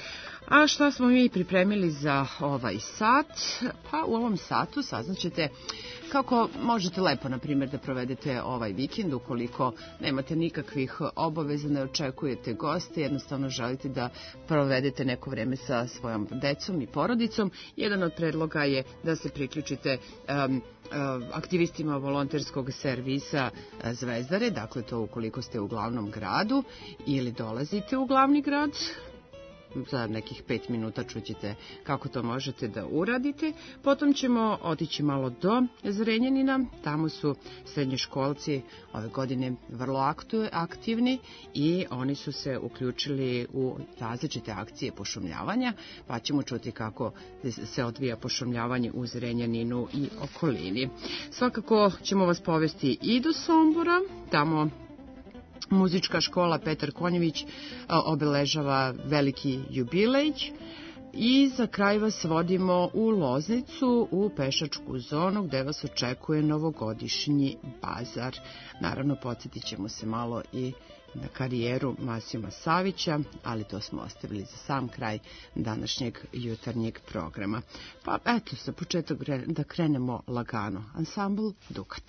A šta smo mi pripremili za ovaj sat? Pa u ovom satu saznaćete kako možete lepo, na primjer, da provedete ovaj vikend ukoliko nemate nikakvih obaveza, ne očekujete goste, jednostavno želite da provedete neko vreme sa svojom decom i porodicom. Jedan od predloga je da se priključite aktivistima volonterskog servisa Zvezdare, dakle to ukoliko ste u glavnom gradu ili dolazite u glavni grad. Za nekih 5 minuta čućete kako to možete da uradite. Potom ćemo otići malo do Zrenjanina. Tamo su srednjoškolci ove godine vrlo aktivni i oni su se uključili u različite akcije pošumljavanja, pa ćemo čuti kako se odvija pošumljavanje u Zrenjaninu i okolini. Svakako ćemo vas povesti i do Sombora. Tamo muzička škola Petar Konjević obeležava veliki jubilej i za kraj vas vodimo u Loznicu, u pešačku zonu gde vas očekuje novogodišnji bazar. Naravno, podsjetit ćemo se malo i na karijeru Masima Savića, ali to smo ostavili za sam kraj današnjeg jutarnjeg programa. Pa eto, za početak da krenemo lagano. Ansambl Dukat.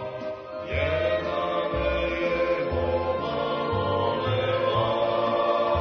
Yeah.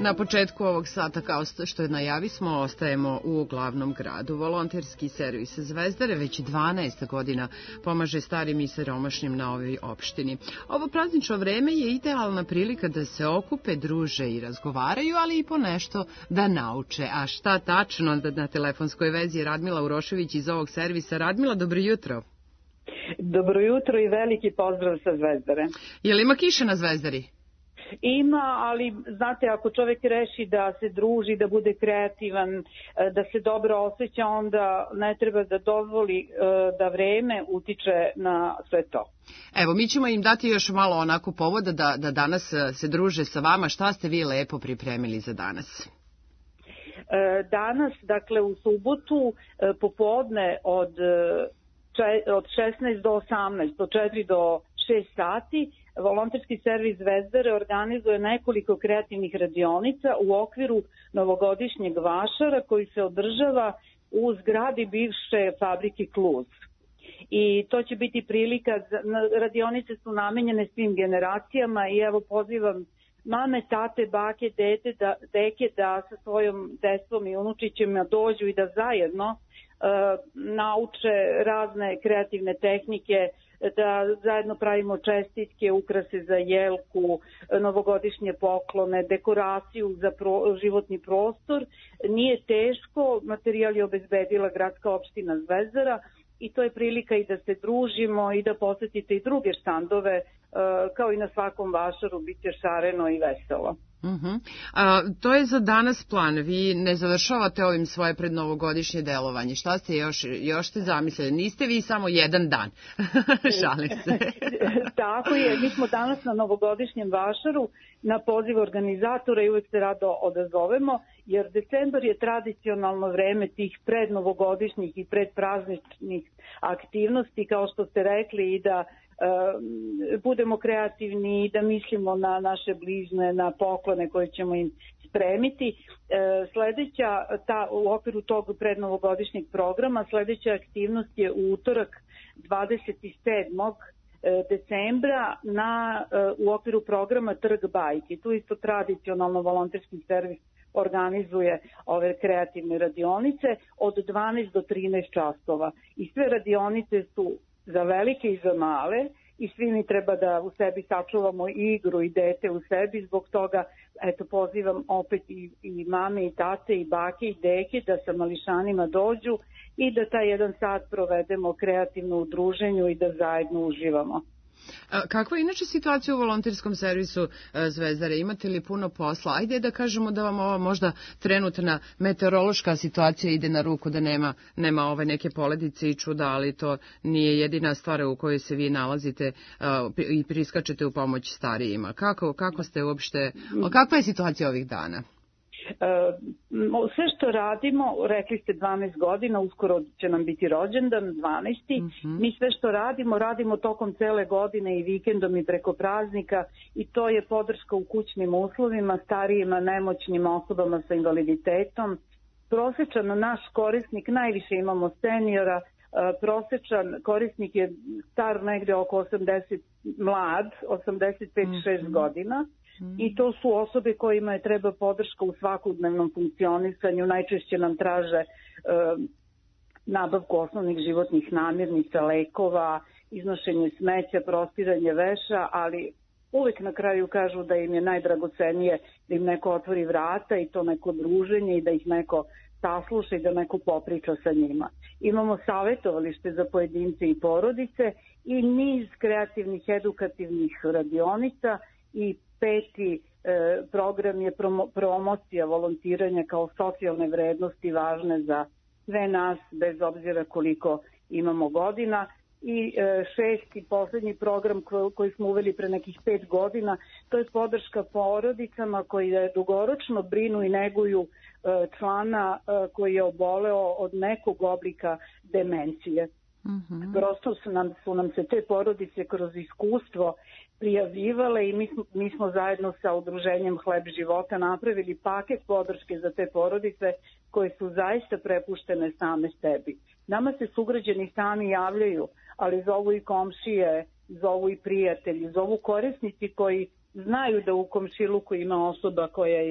Na početku ovog sata, kao što je najavismo, ostajemo u glavnom gradu. Volonterski servis Zvezdare već 12 godina pomaže starim i siromašnim na ovoj opštini. Ovo praznično vreme je idealna prilika da se okupe, druže i razgovaraju, ali i po nešto da nauče. A šta tačno? Na telefonskoj vezi je Radmila Urošević iz ovog servisa. Radmila, dobro jutro. Dobro jutro i veliki pozdrav sa Zvezdare. Je li ima kiše na Zvezdari? Ima, ali znate, ako čovjek reši da se druži, da bude kreativan, da se dobro osjeća, onda ne treba da dozvoli da vreme utiče na sve to. Evo, mi ćemo im dati još malo onako povoda da danas se druže sa vama. Šta ste vi lepo pripremili za danas? Danas, dakle u subotu, popodne od 16 do 18, od 4 do 6 sati, volonterski servis Zvezdare organizuje nekoliko kreativnih radionica u okviru novogodišnjeg vašara koji se održava u zgradi bivše fabrike Kluz. I to će biti prilika, radionice su namenjene svim generacijama i evo pozivam mame, tate, bake, deke da sa svojom decom i unučićima dođu i da zajedno nauče razne kreativne tehnike, da zajedno pravimo čestitke, ukrase za jelku, novogodišnje poklone, dekoraciju za životni prostor. Nije teško, materijal je obezbedila gradska opština Zvezdara i to je prilika i da se družimo i da posetite i druge štandove, kao i na svakom vašaru, bit će šareno i veselo. To je za danas plan. Vi ne završavate ovim svoje prednovogodišnje delovanje. Šta ste još ste zamislili? Niste vi samo jedan dan. Šalim se. Tako je. Mi smo danas na novogodišnjem vašaru na poziv organizatora i uvek se rado odazovemo, jer decembar je tradicionalno vreme tih prednovogodišnjih i predprazničnih aktivnosti, kao što ste rekli, i da budemo kreativni i da mislimo na naše bližne, na poklone koje ćemo im spremiti. Sledeća, u okviru tog prednovogodišnjeg programa, sledeća aktivnost je u utorak 27. decembra u okviru programa Trg bajki. Tu isto tradicionalno volonterski servis organizuje ove kreativne radionice od 12 do 13 časova. I sve radionice su za velike i za male i svi mi treba da u sebi sačuvamo igru i dete u sebi. Zbog toga pozivam opet i mame i tate i bake i deke da sa mališanima dođu i da taj jedan sat provedemo kreativno u druženju i da zajedno uživamo. Kakva je inače situacija u volonterskom servisu Zvezdare? Imate li puno posla? Ajde da kažemo da vam ova možda trenutna meteorološka situacija ide na ruku, da nema ove neke poledice i čuda, ali to nije jedina stvar u kojoj se vi nalazite i priskačete u pomoć starijima. Kako ste uopšte, kakva je situacija ovih dana? Sve što radimo, rekli ste 12 godina, uskoro će nam biti rođendan, 12. Mi sve što radimo tokom cele godine i vikendom i preko praznika i to je podrška u kućnim uslovima, starijima, nemoćnim osobama sa invaliditetom. Prosečan naš korisnik, najviše imamo seniora, prosečan korisnik je star negde oko 85-6 godina. I to su osobe kojima je treba podrška u svakodnevnom funkcionisanju. Najčešće nam traže nabavku osnovnih životnih namirnica, lekova, iznošenje smeća, prostiranje veša, ali uvek na kraju kažu da im je najdragocenije da im neko otvori vrata i to neko druženje i da ih neko sasluša i da neko popriča sa njima. Imamo savjetovalište za pojedince i porodice i niz kreativnih edukativnih radionica i 5. program je promocija volontiranja kao socijalne vrednosti važne za sve nas, bez obzira koliko imamo godina. I 6. poslednji program koji smo uveli pre nekih 5 godina, to je podrška porodicama koji dugoročno brinu i neguju člana koji je oboleo od nekog oblika demencije. Prosto su nam se te porodice kroz iskustvo prijavljivale i mi smo zajedno sa udruženjem Hleb života napravili paket podrške za te porodice koje su zaista prepuštene same sebi. Nama se sugrađani sami javljaju, ali zovu i komšije, zovu i prijatelji, zovu korisnici koji znaju da u komšiluku ima osoba koja je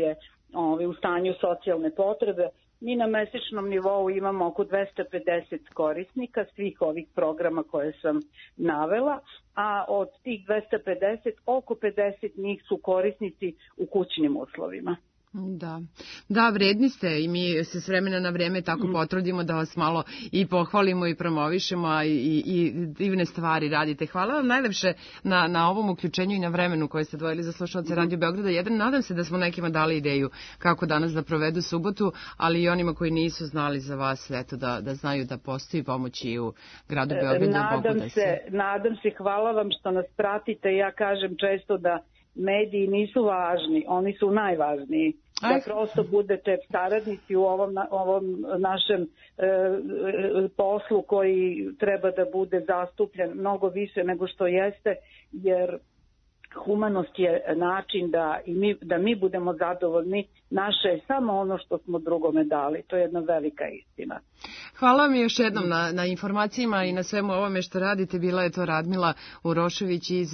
u stanju socijalne potrebe. Mi na mesečnom nivou imamo oko 250 korisnika svih ovih programa koje sam navela, a od tih 250 oko 50 njih su korisnici u kućnim uslovima. Da, vredni ste i mi se s vremena na vreme tako potrudimo da vas malo i pohvalimo i promovišemo, a i divne stvari radite. Hvala vam najlepše na ovom uključenju i na vremenu koje ste dvojili za slušalce Radio Beograda 1. Nadam se da smo nekima dali ideju kako danas da provedu subotu, ali i onima koji nisu znali za vas, eto da znaju da postoji pomoć i u gradu Beogradu. Nadam se, hvala vam što nas pratite. Ja kažem često da mediji nisu važni, oni su najvažniji. Da prosto budete saradnici u ovom našem poslu koji treba da bude zastupljen mnogo više nego što jeste, jer humanost je način da mi budemo zadovoljni. Naše je samo ono što smo drugome dali. To je jedna velika istina. Hvala vam još jednom na informacijama i na svemu ovome što radite. Bila je to Radmila Urošević iz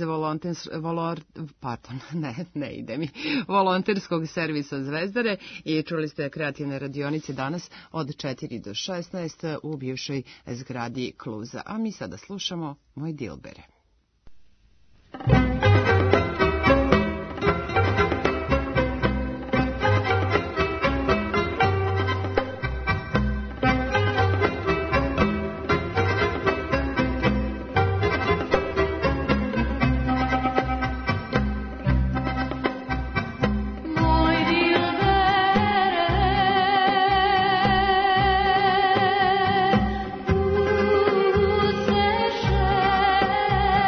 volonterskog servisa Zvezdare i čuli ste kreativne radionice danas od 4 do 16 u bivšoj zgradi Kluza. A mi sada slušamo Moj Dilbere. se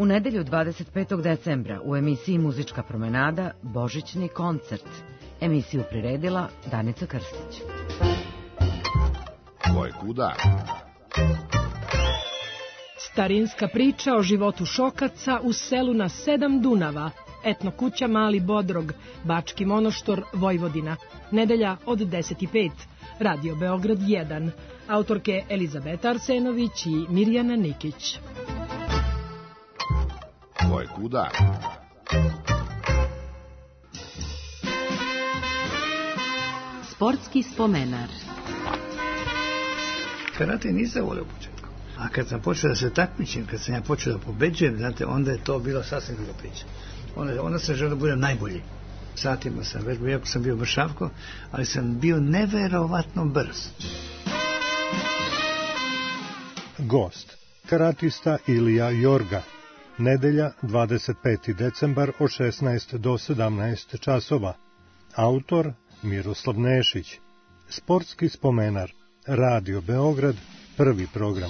U nedelju 25. decembra u emisiji Muzička promenada Božićni koncert. Emisiju priredila Danica Krstić. Ko je kuda? Starinska priča o životu Šokaca u selu na 7 Dunava. Etno kuća Mali Bodrog, Bački Monoštor, Vojvodina. Nedelja od 10:05. Radio Beograd 1. Autorke Elizabeta Arsenović i Mirjana Nikić. Ko je kuda? Sportski spomenar. Karate nisam volio u početku. A kad sam počeo da se takmičim, kad sam ja počeo da pobeđujem, znate, onda je to bilo sasvim druga priča. Onda sam želeo da budem najbolji. Satima sam vežbao, iako sam bio mršavko, ali sam bio neverovatno brz. Gost, karatista Ilija Jorga. Nedelja, 25. decembar od 16 do 17 časova. Autor Miroslav Nešić. Sportski spomenar. Radio Beograd, prvi program.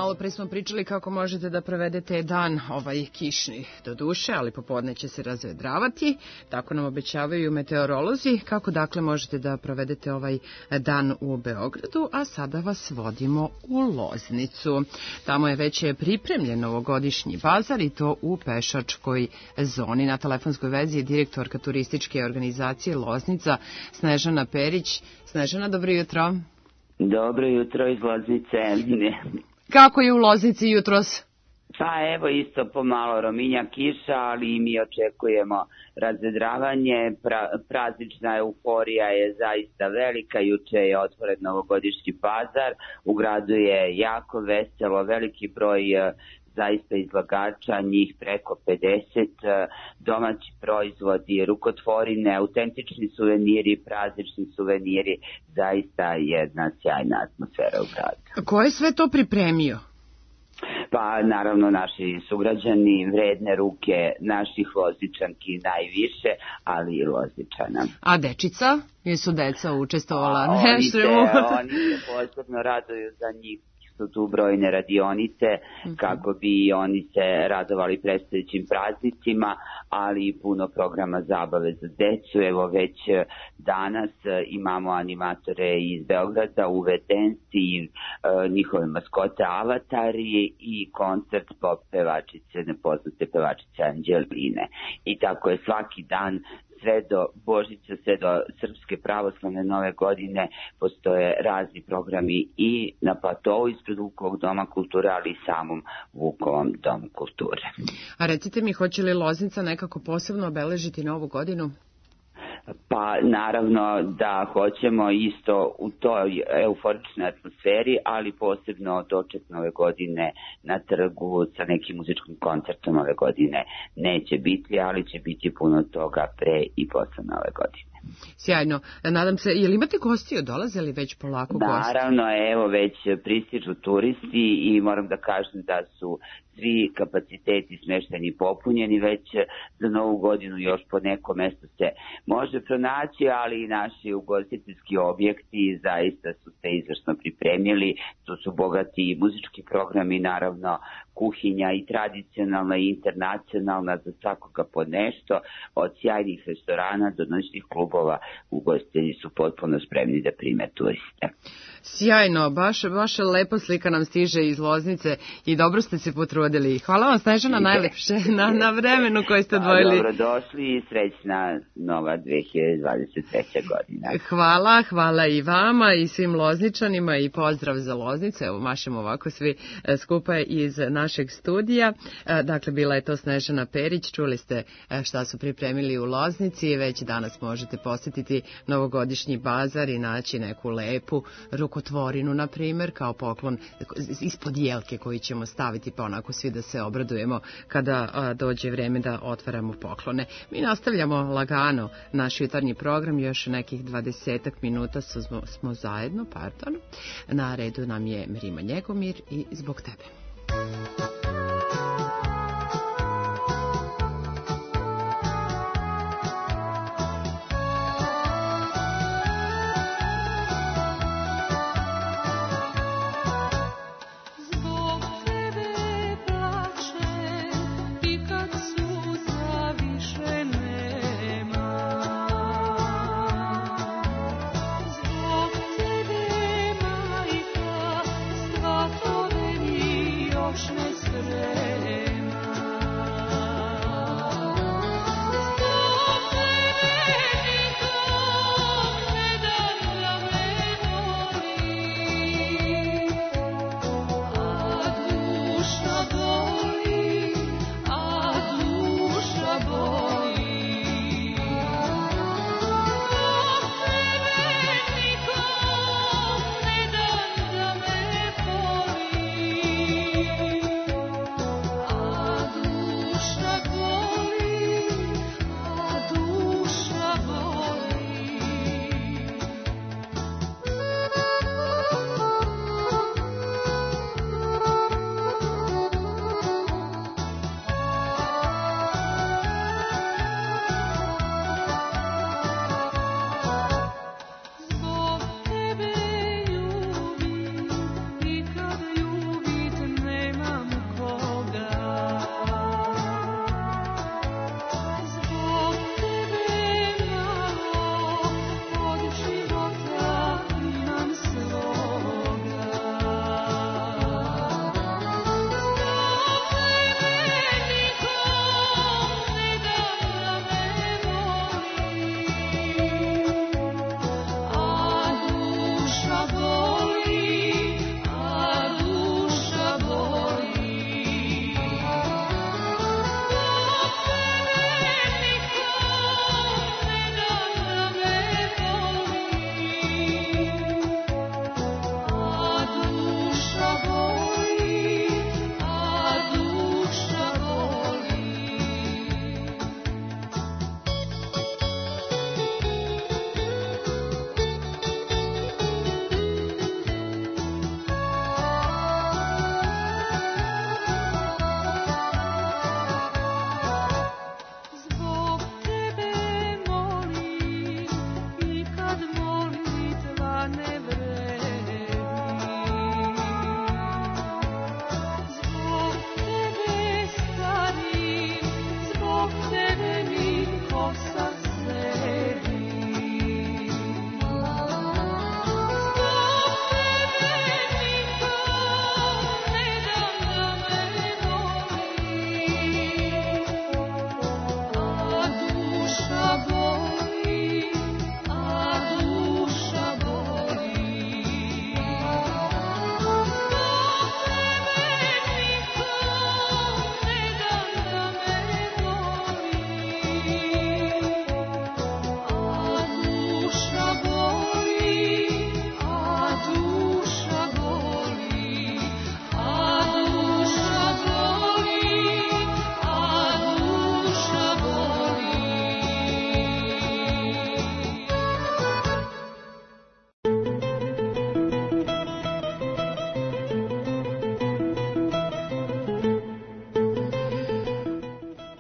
malo pre smo pričali kako možete da provedete dan ovaj kišni do duše, ali popodne će se razvedravati, tako nam obećavaju meteorolozi. Kako dakle možete da provedete ovaj dan u Beogradu, a sada vas vodimo u Loznicu. Tamo je već pripremljen novogodišnji bazar i to u pešačkoj zoni. Na telefonskoj vezi je direktorka turističke organizacije Loznica, Snežana Perić. Snežana, dobro jutro. Dobro jutro iz Loznice. Kako je u Loznici jutros? Pa evo isto pomalo rominja kiša, ali mi očekujemo razvedravanje. Praznična euforija je zaista velika. Juče je otvoren novogodišnji bazar. U gradu je jako veselo, veliki broj zaista izlagača, njih preko 50, domaći proizvodi, rukotvorine, autentični suveniri, praznični suveniri, zaista jedna sjajna atmosfera u gradu. Ko je sve to pripremio? Pa naravno naši sugrađani, vredne ruke naših Lozničanki najviše, ali i Lozničana. A dečica? Jesu deca učestvovala? Oni se posebno raduju za njih. Su tu brojne radionice kako bi oni se radovali predstojećim praznicima, ali i puno programa zabave za decu. Evo već danas imamo animatore iz Beograda, Uwe Dance i njihove maskote Avatari i koncert pop pevačice, nepoznate pevačice Anđeline. I tako je svaki dan sve do Božića, sve do Srpske pravoslavne nove godine postoje razni programi i na platovu ispred Vukovog doma kulture, ali i samom Vukovom domu kulture. A recite mi, hoće li Loznica nekako posebno obeležiti novu godinu? Pa naravno da hoćemo isto u toj euforičnoj atmosferi, ali posebno doček nove godine na trgu sa nekim muzičkim koncertom ove godine neće biti, ali će biti puno toga pre i posle nove godine. Sjajno. Nadam se, je li imate gostiju? Dolaze li već polako gosti? Naravno, evo već pristižu turisti i moram da kažem da su svi kapaciteti smešteni popunjeni, već za novu godinu još po neko mesto se može pronaći, ali i naši ugostiteljski objekti zaista su se izvršno pripremili. Tu su bogati muzički programi, naravno kuhinja i tradicionalna i internacionalna, za svakoga po nešto, od sjajnih restorana do noćnih klubova. Ugostitelji su potpuno spremni da prime turiste. Sjajno, baš lepo slika nam stiže iz Loznice i dobro ste se potrudili. Hvala vam, Snežana, najlepše na vremenu koje ste odvojili. Dobrodošli i srećna nova 2023. godina. Hvala i vama i svim Lozničanima i pozdrav za Loznice. Evo, mašemo ovako svi skupa iz našeg studija. Dakle, bila je to Snežana Perić, čuli ste šta su pripremili u Loznici. Već danas možete posjetiti novogodišnji bazar i naći neku lepu rukotvorinu, na primjer, kao poklon ispod jelke koji ćemo staviti, pa onako svi da se obradujemo kada dođe vreme da otvaramo poklone. Mi nastavljamo lagano naš jutarnji program, još nekih 20 minuta smo zajedno, Na redu nam je Mirima Njegomir i Zbog tebe. Još ne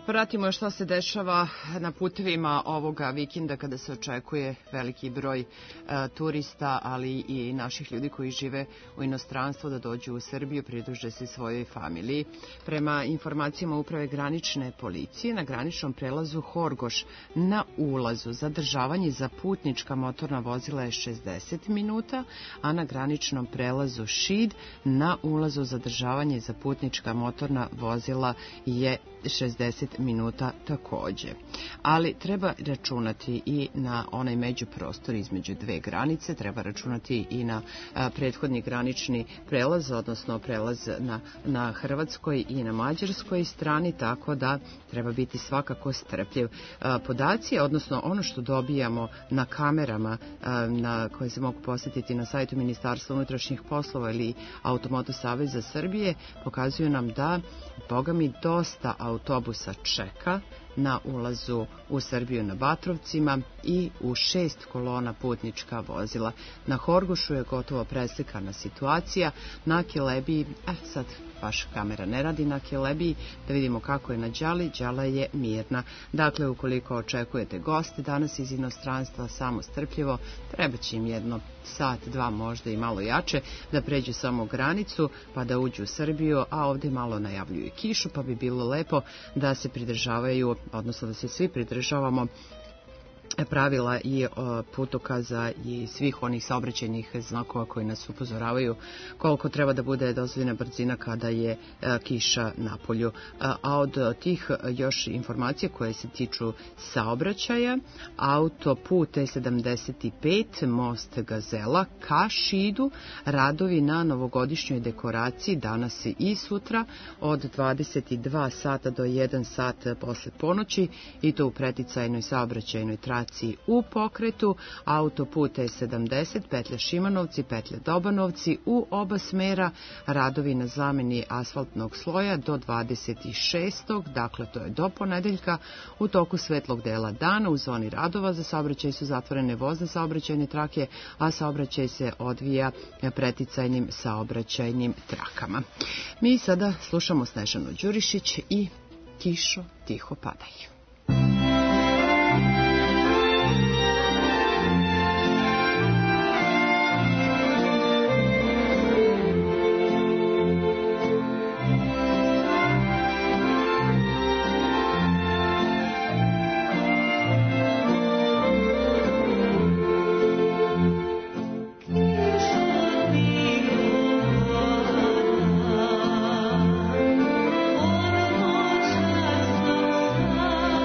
pratimo šta se dešava na putevima ovoga vikenda kada se očekuje veliki broj turista, ali i naših ljudi koji žive u inostranstvu da dođu u Srbiju, pridruže se svojoj familiji. Prema informacijama Uprave granične policije, na graničnom prelazu Horgoš na ulazu zadržavanje za putnička motorna vozila je 60 minuta, a na graničnom prelazu Šid na ulazu zadržavanje za putnička motorna vozila je 60 minuta takođe. Ali treba računati i na onaj međuprostor između dve granice, treba računati i na prethodni granični prelaz, odnosno prelaz na hrvatskoj i na mađarskoj strani, tako da treba biti svakako strpljiv. Podaci, odnosno ono što dobijamo na kamerama koje se mogu posjetiti na sajtu Ministarstva unutrašnjih poslova ili Automoto Saveza Srbije, pokazuju nam da, boga mi, dosta autobusa čeka na ulazu u Srbiju na Batrovcima i u 6 kolona putnička vozila. Na Horgošu je gotovo preslikana situacija, na Kelebiji, sad vaša kamera ne radi na Kelebiji, da vidimo kako je na Đali, Đala je mirna. Dakle, ukoliko očekujete goste danas iz inostranstva, samo strpljivo, treba će im jedno sat, dva možda i malo jače, da pređu samo granicu, pa da uđu u Srbiju, a ovdje malo najavljuju kišu, pa bi bilo lepo da se pridržavaju, odnosno da se svi pridržavamo pravila i putokaza i svih onih saobraćajnih znakova koji nas upozoravaju koliko treba da bude dozvoljena brzina kada je kiša na polju. A od tih još informacija koje se tiču saobraćaja, autoput E75, most Gazela ka Šidu, radovi na novogodišnjoj dekoraciji danas i sutra od 22 sata do 1 sat posle ponoći, i to u preticajnoj saobraćajnoj traci u pokretu. Autoput E70, petlja Šimanovci, petlja Dobanovci u oba smera, radovi na zameni asfaltnog sloja do 26. Dakle, to je do ponedeljka. U toku svetlog dela dana u zoni radova za saobraćaj su zatvorene vozne saobraćajne trake, a saobraćaj se odvija preticajnim saobraćajnim trakama. Mi sada slušamo Snežanu Đurišić i Kišo tiho padaj. Oh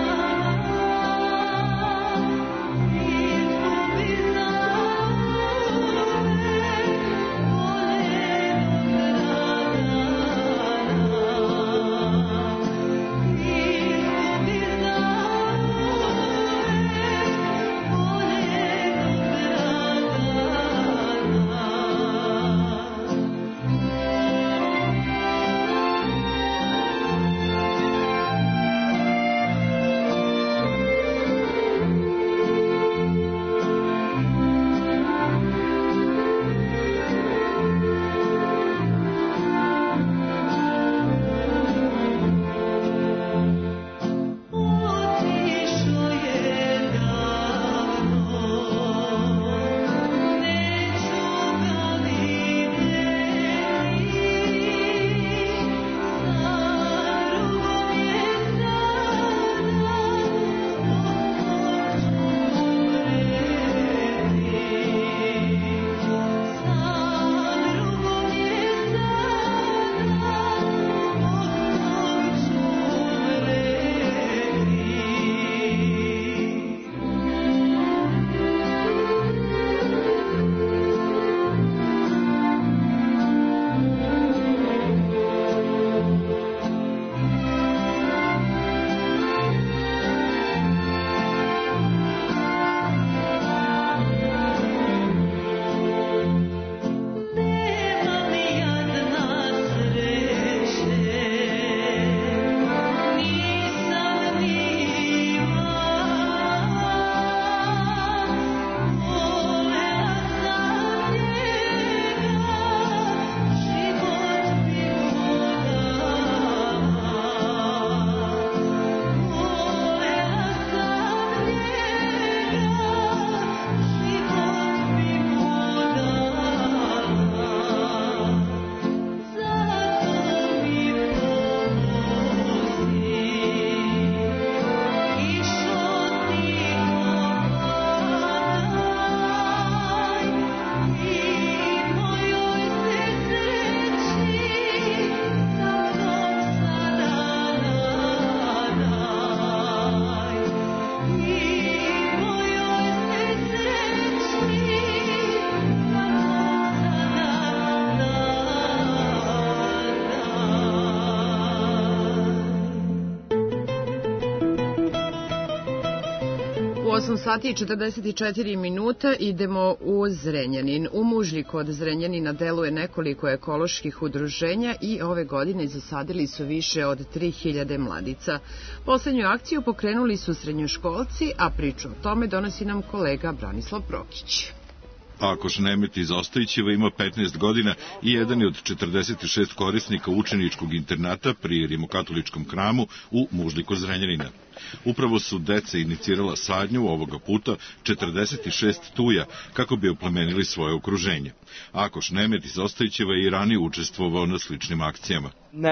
8 sati i 44 minuta idemo u Zrenjanin. U Mužlji kod Zrenjanina deluje nekoliko ekoloških udruženja i ove godine zasadili su više od 3000 mladica. Poslednju akciju pokrenuli su srednjoškolci, a priču o tome donosi nam kolega Branislav Prokić. Akoš Nemet iz Ostojićeva ima 15 godina i jedan je od 46 korisnika učeničkog internata pri Rimokatoličkom hramu u Mužlji kod Zrenjanina. Upravo su deca inicirala sadnju ovoga puta 46 tuja kako bi oplemenili svoje okruženje. Akoš Nemet iz Ostojićeva je i ranije učestvovao na sličnim akcijama.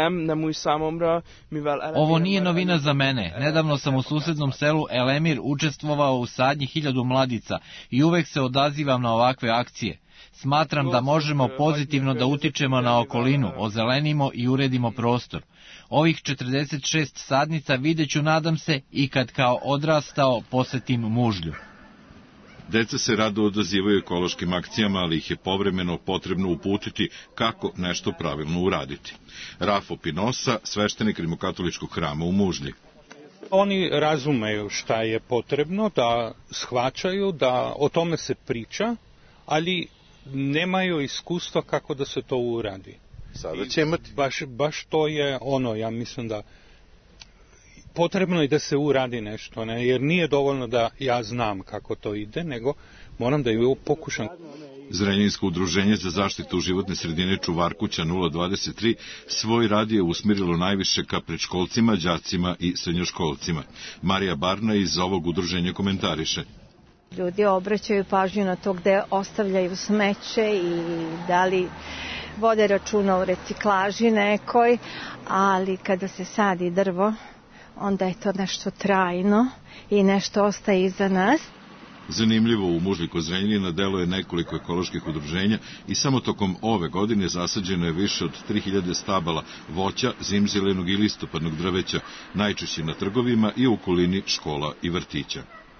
Ovo nije novina za mene. Nedavno sam u susednom selu Elemir učestvovao u sadnji 1000 mladica i uvek se odazivam na ovakve akcije. Smatram da možemo pozitivno da utičemo na okolinu, ozelenimo i uredimo prostor. Ovih 46 sadnica videću, nadam se, i kad kao odrastao posetim Mužlju. Deca se rado odazivaju ekološkim akcijama, ali ih je povremeno potrebno uputiti kako nešto pravilno uraditi. Rafo Pinosa, sveštenik Rimokatoličkog hrama u Mužlji. Oni razumeju šta je potrebno, da shvaćaju, da o tome se priča, ali nemaju iskustva kako da se to uradi. Sada će imati. Baš to je ono, ja mislim da potrebno je da se uradi nešto, ne? Jer nije dovoljno da ja znam kako to ide, nego moram da ju pokušam. Zrenjaninsko udruženje za zaštitu životne sredine Čuvarkuća 023 svoj rad je usmjerilo najviše ka predškolcima, đacima i srednjoškolcima. Marija Barna iz ovog udruženja komentariše. Ljudi obraćaju pažnju na to gde ostavljaju smeće i da li vode računa o reciklaži nekoj, ali kada se sadi drvo, onda je to nešto trajno i nešto ostaje iza nas. Zanimljivo, u Mužlji kod Zrenjanina deluje nekoliko ekoloških udruženja i samo tokom ove godine zasađeno je više od 3000 stabala voća, zimzelenog i listopadnog drveća, najčešće na trgovima i u okolini škola i vrtića.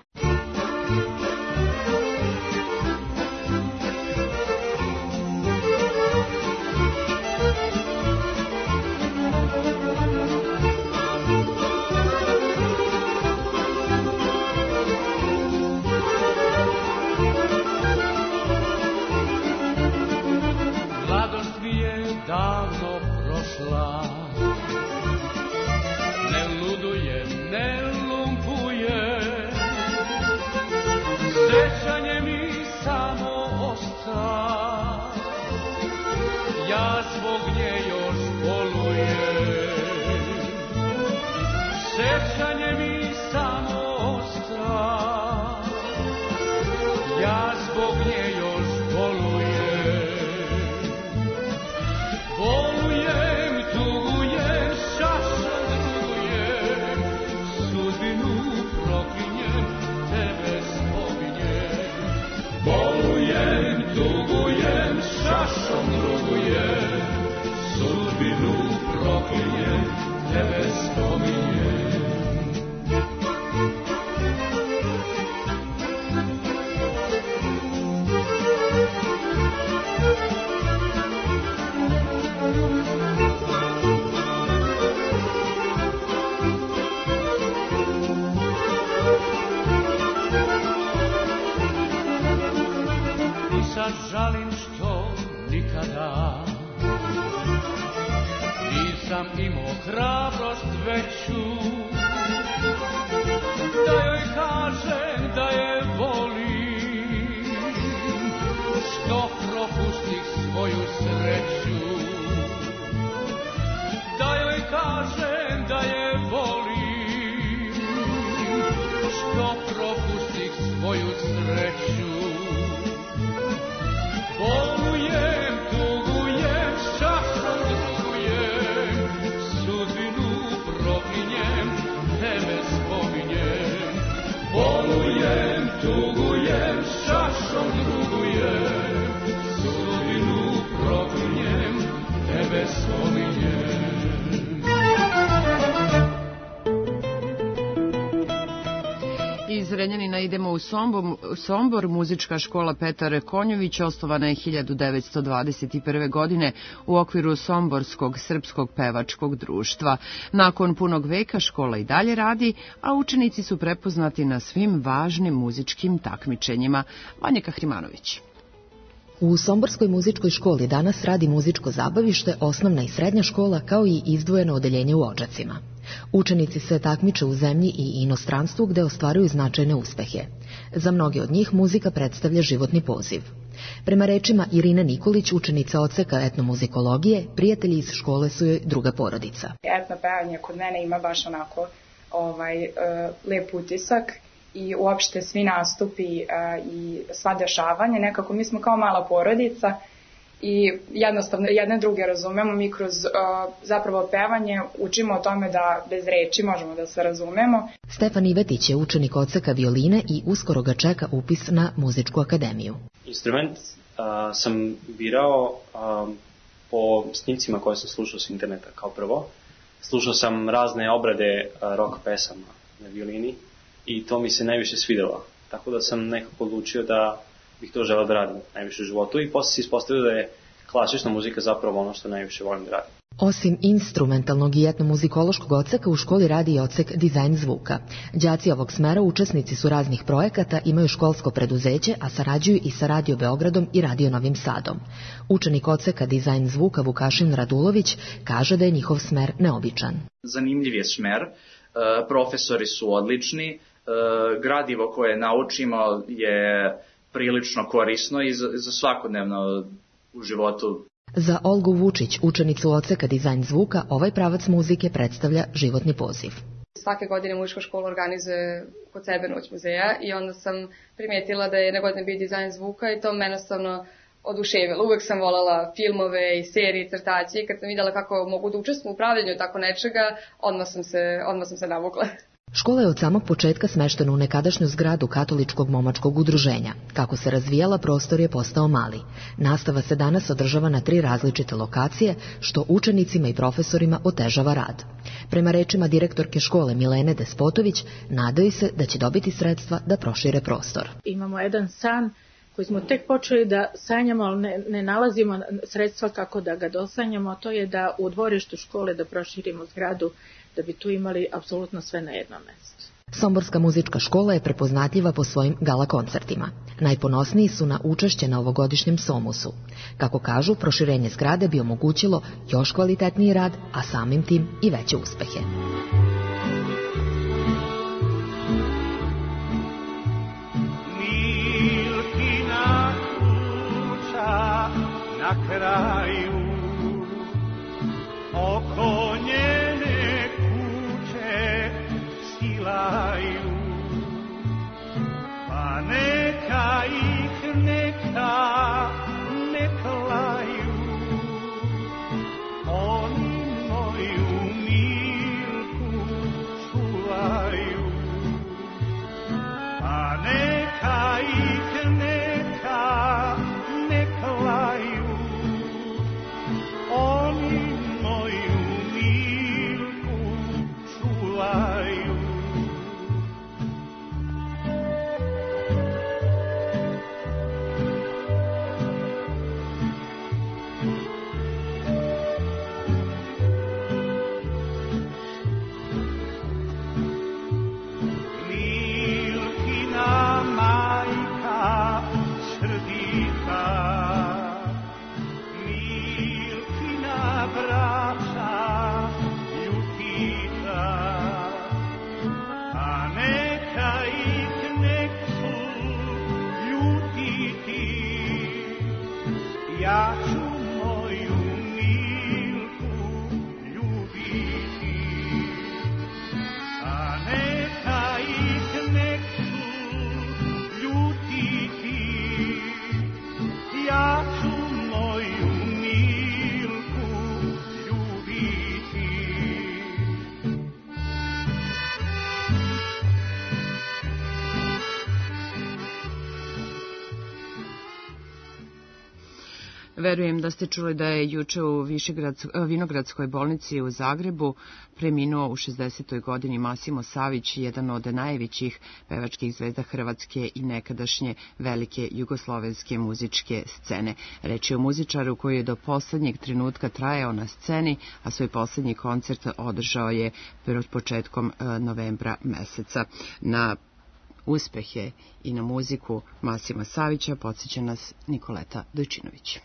Žalim što nikada nisam imao hrabrost veću da joj kažem da je volim, što propustih svoju sreću, da joj kažem da je volim, što propustih svoju sreću. Bolujem, tugujem, časom drugujem, sudbinu proklinjem, tebe spominjem. Bolujem, tugujem, časom drugujem, sudbinu proklinjem, tebe spominjem. Iz Zrenjanina idemo u Sombor. Muzička škola Petar Konjović osnovana je 1921. godine u okviru Somborskog srpskog pevačkog društva. Nakon punog veka škola i dalje radi, a učenici su prepoznati na svim važnim muzičkim takmičenjima. Vanja Kahrimanović. U Somborskoj muzičkoj školi danas radi muzičko zabavište, osnovna i srednja škola, kao i izdvojeno odeljenje u Odžacima. Učenici se takmiče u zemlji i inostranstvu gde ostvaruju značajne uspehe. Za mnoge od njih muzika predstavlja životni poziv. Prema rečima Irine Nikolić, učenica odseka etnomuzikologije, prijatelji iz škole su joj druga porodica. Etno pevanje kod mene ima baš onako lep utisak i uopšte svi nastupi i sva dešavanja. Nekako mi smo kao mala porodica i jednostavno jedne druge razumemo. Mi kroz zapravo pevanje učimo o tome da bez reči možemo da se razumemo. Stefan Ivetić je učenik odseka violine i uskoro ga čeka upis na muzičku akademiju. Instrument sam birao po snimcima koje sam slušao s interneta kao prvo. Slušao sam razne obrade rock pesama na violini i to mi se najviše svidelo. Tako da sam nekako odlučio da bih to želeo da radim najviše u životu i posle se ispostavio da je klasična muzika zapravo ono što najviše volim da radim. Osim instrumentalnog i etnomuzikološkog odseka, u školi radi i odsek dizajn zvuka. Đaci ovog smera učesnici su raznih projekata, imaju školsko preduzeće, a sarađuju i sa Radio Beogradom i Radio Novim Sadom. Učenik odseka dizajn zvuka Vukašin Radulović kaže da je njihov smer neobičan. Zanimljiv je smer, profesori su odlični, gradivo koje naučimo je prilično korisno i za svakodnevno u životu. Za Olgu Vučić, učenicu odseka dizajn zvuka, ovaj pravac muzike predstavlja životni poziv. Svake godine muzička škola organizuje kod sebe noć muzeja i onda sam primijetila da je jedne godine bio dizajn zvuka i to me jednostavno oduševilo. Uvek sam voljela filmove i serije, crtaće i kad sam vidjela kako mogu da učestvujem u upravljanju tako nečega, odmah sam se navukla. Škola je od samog početka smeštena u nekadašnju zgradu Katoličkog momačkog udruženja. Kako se razvijala, prostor je postao mali. Nastava se danas održava na 3 različite lokacije, što učenicima i profesorima otežava rad. Prema rečima direktorke škole Milene Despotović, nadaju se da će dobiti sredstva da prošire prostor. Imamo jedan san koji smo tek počeli da sanjamo, ali ne nalazimo sredstva kako da ga dosanjamo, a to je da u dvorištu škole da proširimo zgradu, da bi tu imali apsolutno sve na jednom mjestu. Somborska muzička škola je prepoznatljiva po svojim gala koncertima. Najponosniji su na učešće na ovogodišnjem Somusu. Kako kažu, proširenje zgrade bi omogućilo još kvalitetniji rad, a samim tim i veće uspehe. Milkina kuća na kraju, oko njene kuće silaju, pa neka ih neka ne klaju, oni moju Milku čuvaju, pa neka ih neka ne klaju, Verujem da ste čuli da je juče u Vinogradskoj bolnici u Zagrebu preminuo u 60. godini Masimo Savić, jedan od najvećih pevačkih zvezda Hrvatske i nekadašnje velike jugoslovenske muzičke scene. Reč je o muzičaru koji je do poslednjeg trenutka trajao na sceni, a svoj poslednji koncert održao je početkom novembra meseca. Na uspehe i na muziku Masima Savića podsjeća nas Nikoleta Dojčinović.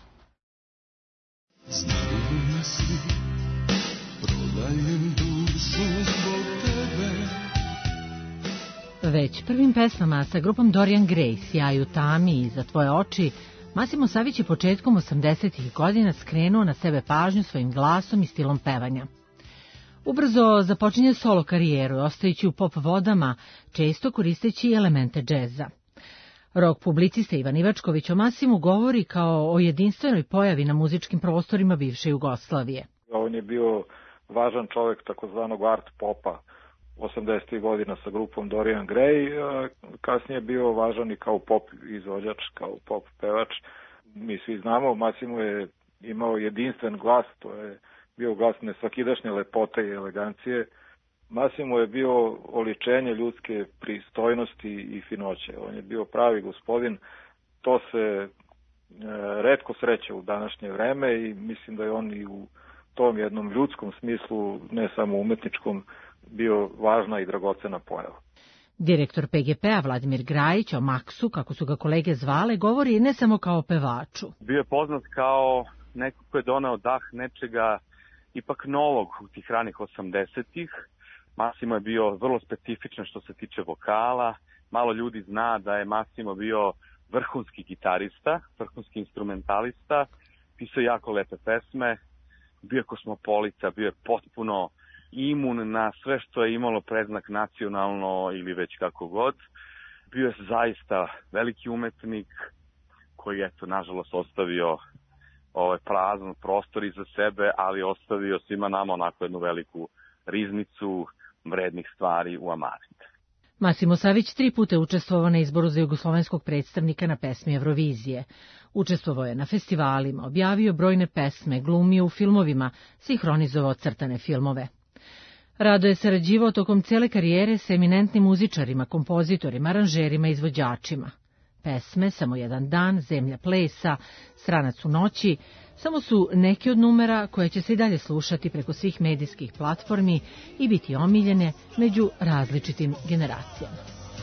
Znaju si, prodajem dušu zbog tebe. Već prvim pesmama sa grupom Dorian Gray, Sjaju tami i Za tvoje oči, Masimo Savić je početkom 80-ih godina skrenuo na sebe pažnju svojim glasom i stilom pevanja. Ubrzo započinje solo karijeru, ostajući u pop vodama, često koristeći elemente džeza. Rock publicista Ivan Ivačković o Masimu govori kao o jedinstvenoj pojavi na muzičkim prostorima bivše Jugoslavije. On je bio važan čovjek takozvanog art popa 80. godina sa grupom Dorian Gray, kasnije je bio važan i kao pop izvođač, kao pop pevač. Mi svi znamo, Masimo je imao jedinstven glas, to je bio glas nesvakidašnje lepote i elegancije. Masimo je bio oličenje ljudske pristojnosti i finoće. On je bio pravi gospodin. To se retko sreće u današnje vreme i mislim da je on i u tom jednom ljudskom smislu, ne samo umetničkom, bio važna i dragocena pojava. Direktor PGP-a Vladimir Grajić o Maksu, kako su ga kolege zvale, govori ne samo kao pevaču. Bio je poznat kao neko ko je donao dah nečega ipak novog u tih ranih 80-ih. Masimo je bio vrlo specifičan što se tiče vokala. Malo ljudi zna da je Masimo bio vrhunski gitarista, vrhunski instrumentalista, pisao jako lepe pesme, bio je kosmopolita, bio je potpuno imun na sve što je imalo predznak nacionalno ili već kako god. Bio je zaista veliki umetnik koji je, nažalost, ostavio prazan prostor iza sebe, ali ostavio svima nama onako jednu veliku riznicu vrednih stvari u amari. Masimo Savić 3 puta je učestvovao na izboru za jugoslovenskog predstavnika na pesmi Eurovizije. Učestvovao je na festivalima, objavio brojne pesme, glumio u filmovima, sinhronizovao crtane filmove. Rado je sarađivao tokom cijele karijere sa eminentnim muzičarima, kompozitorima, aranžerima i izvođačima. Pesme Samo jedan dan, Zemlja plesa, Stranac u noći, samo su neki od numera koje će se i dalje slušati preko svih medijskih platformi i biti omiljene među različitim generacijama.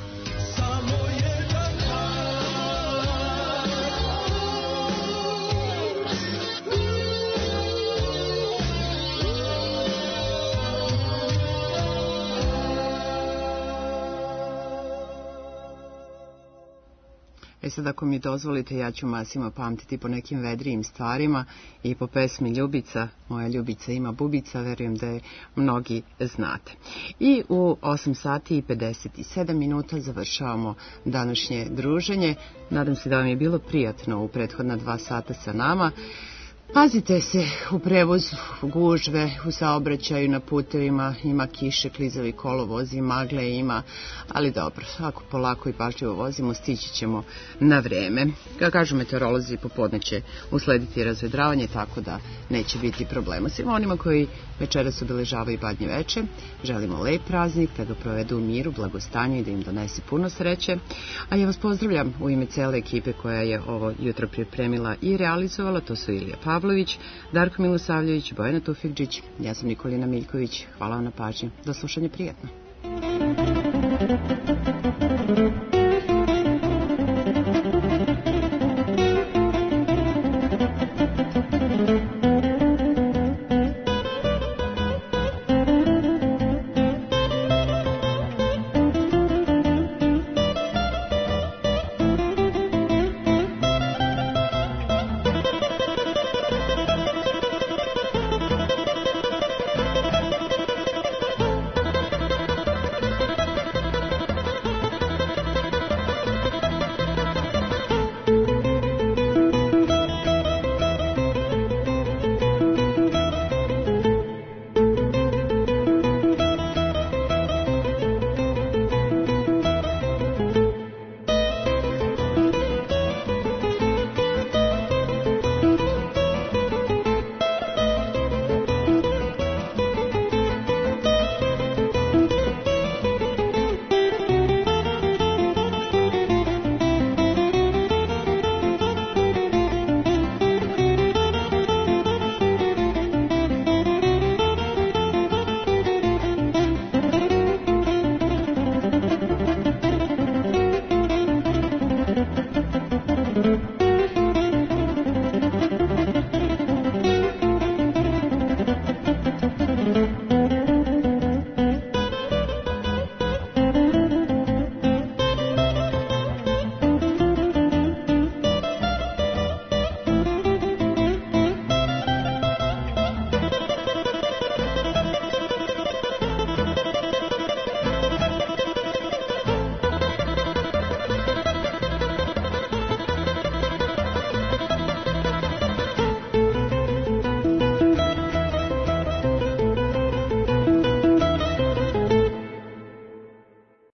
Sad, ako mi dozvolite, ja ću Masima pamtiti po nekim vedrijim stvarima i po pesmi Ljubica, moja ljubica ima bubica, verujem da je mnogi znate. I u 8 sati i 57 minuta završavamo današnje druženje. Nadam se da vam je bilo prijatno u prethodna 2 sata sa nama. Pazite se u prevozu, gužve, u saobraćaju, na putevima, ima kiše, klizavi kolovozi, magle ima, ali dobro, ako polako i pažljivo vozimo, stići ćemo na vreme. Kako kažu meteorolozi, popodne će uslediti razvedravanje, tako da neće biti problema. Svima onima koji večeras obeležavaju Badnje veče, želimo lep praznik, da ga provedu u miru, blagostanju i da im donese puno sreće. A ja vas pozdravljam u ime cele ekipe koja je ovo jutro pripremila i realizovala, to su Ilija Pavlović, Darko Milosavljević, Bojana Tufikđić, ja sam Nikolina Miljković. Hvala vam na pažnju. Do slušanja, prijatno.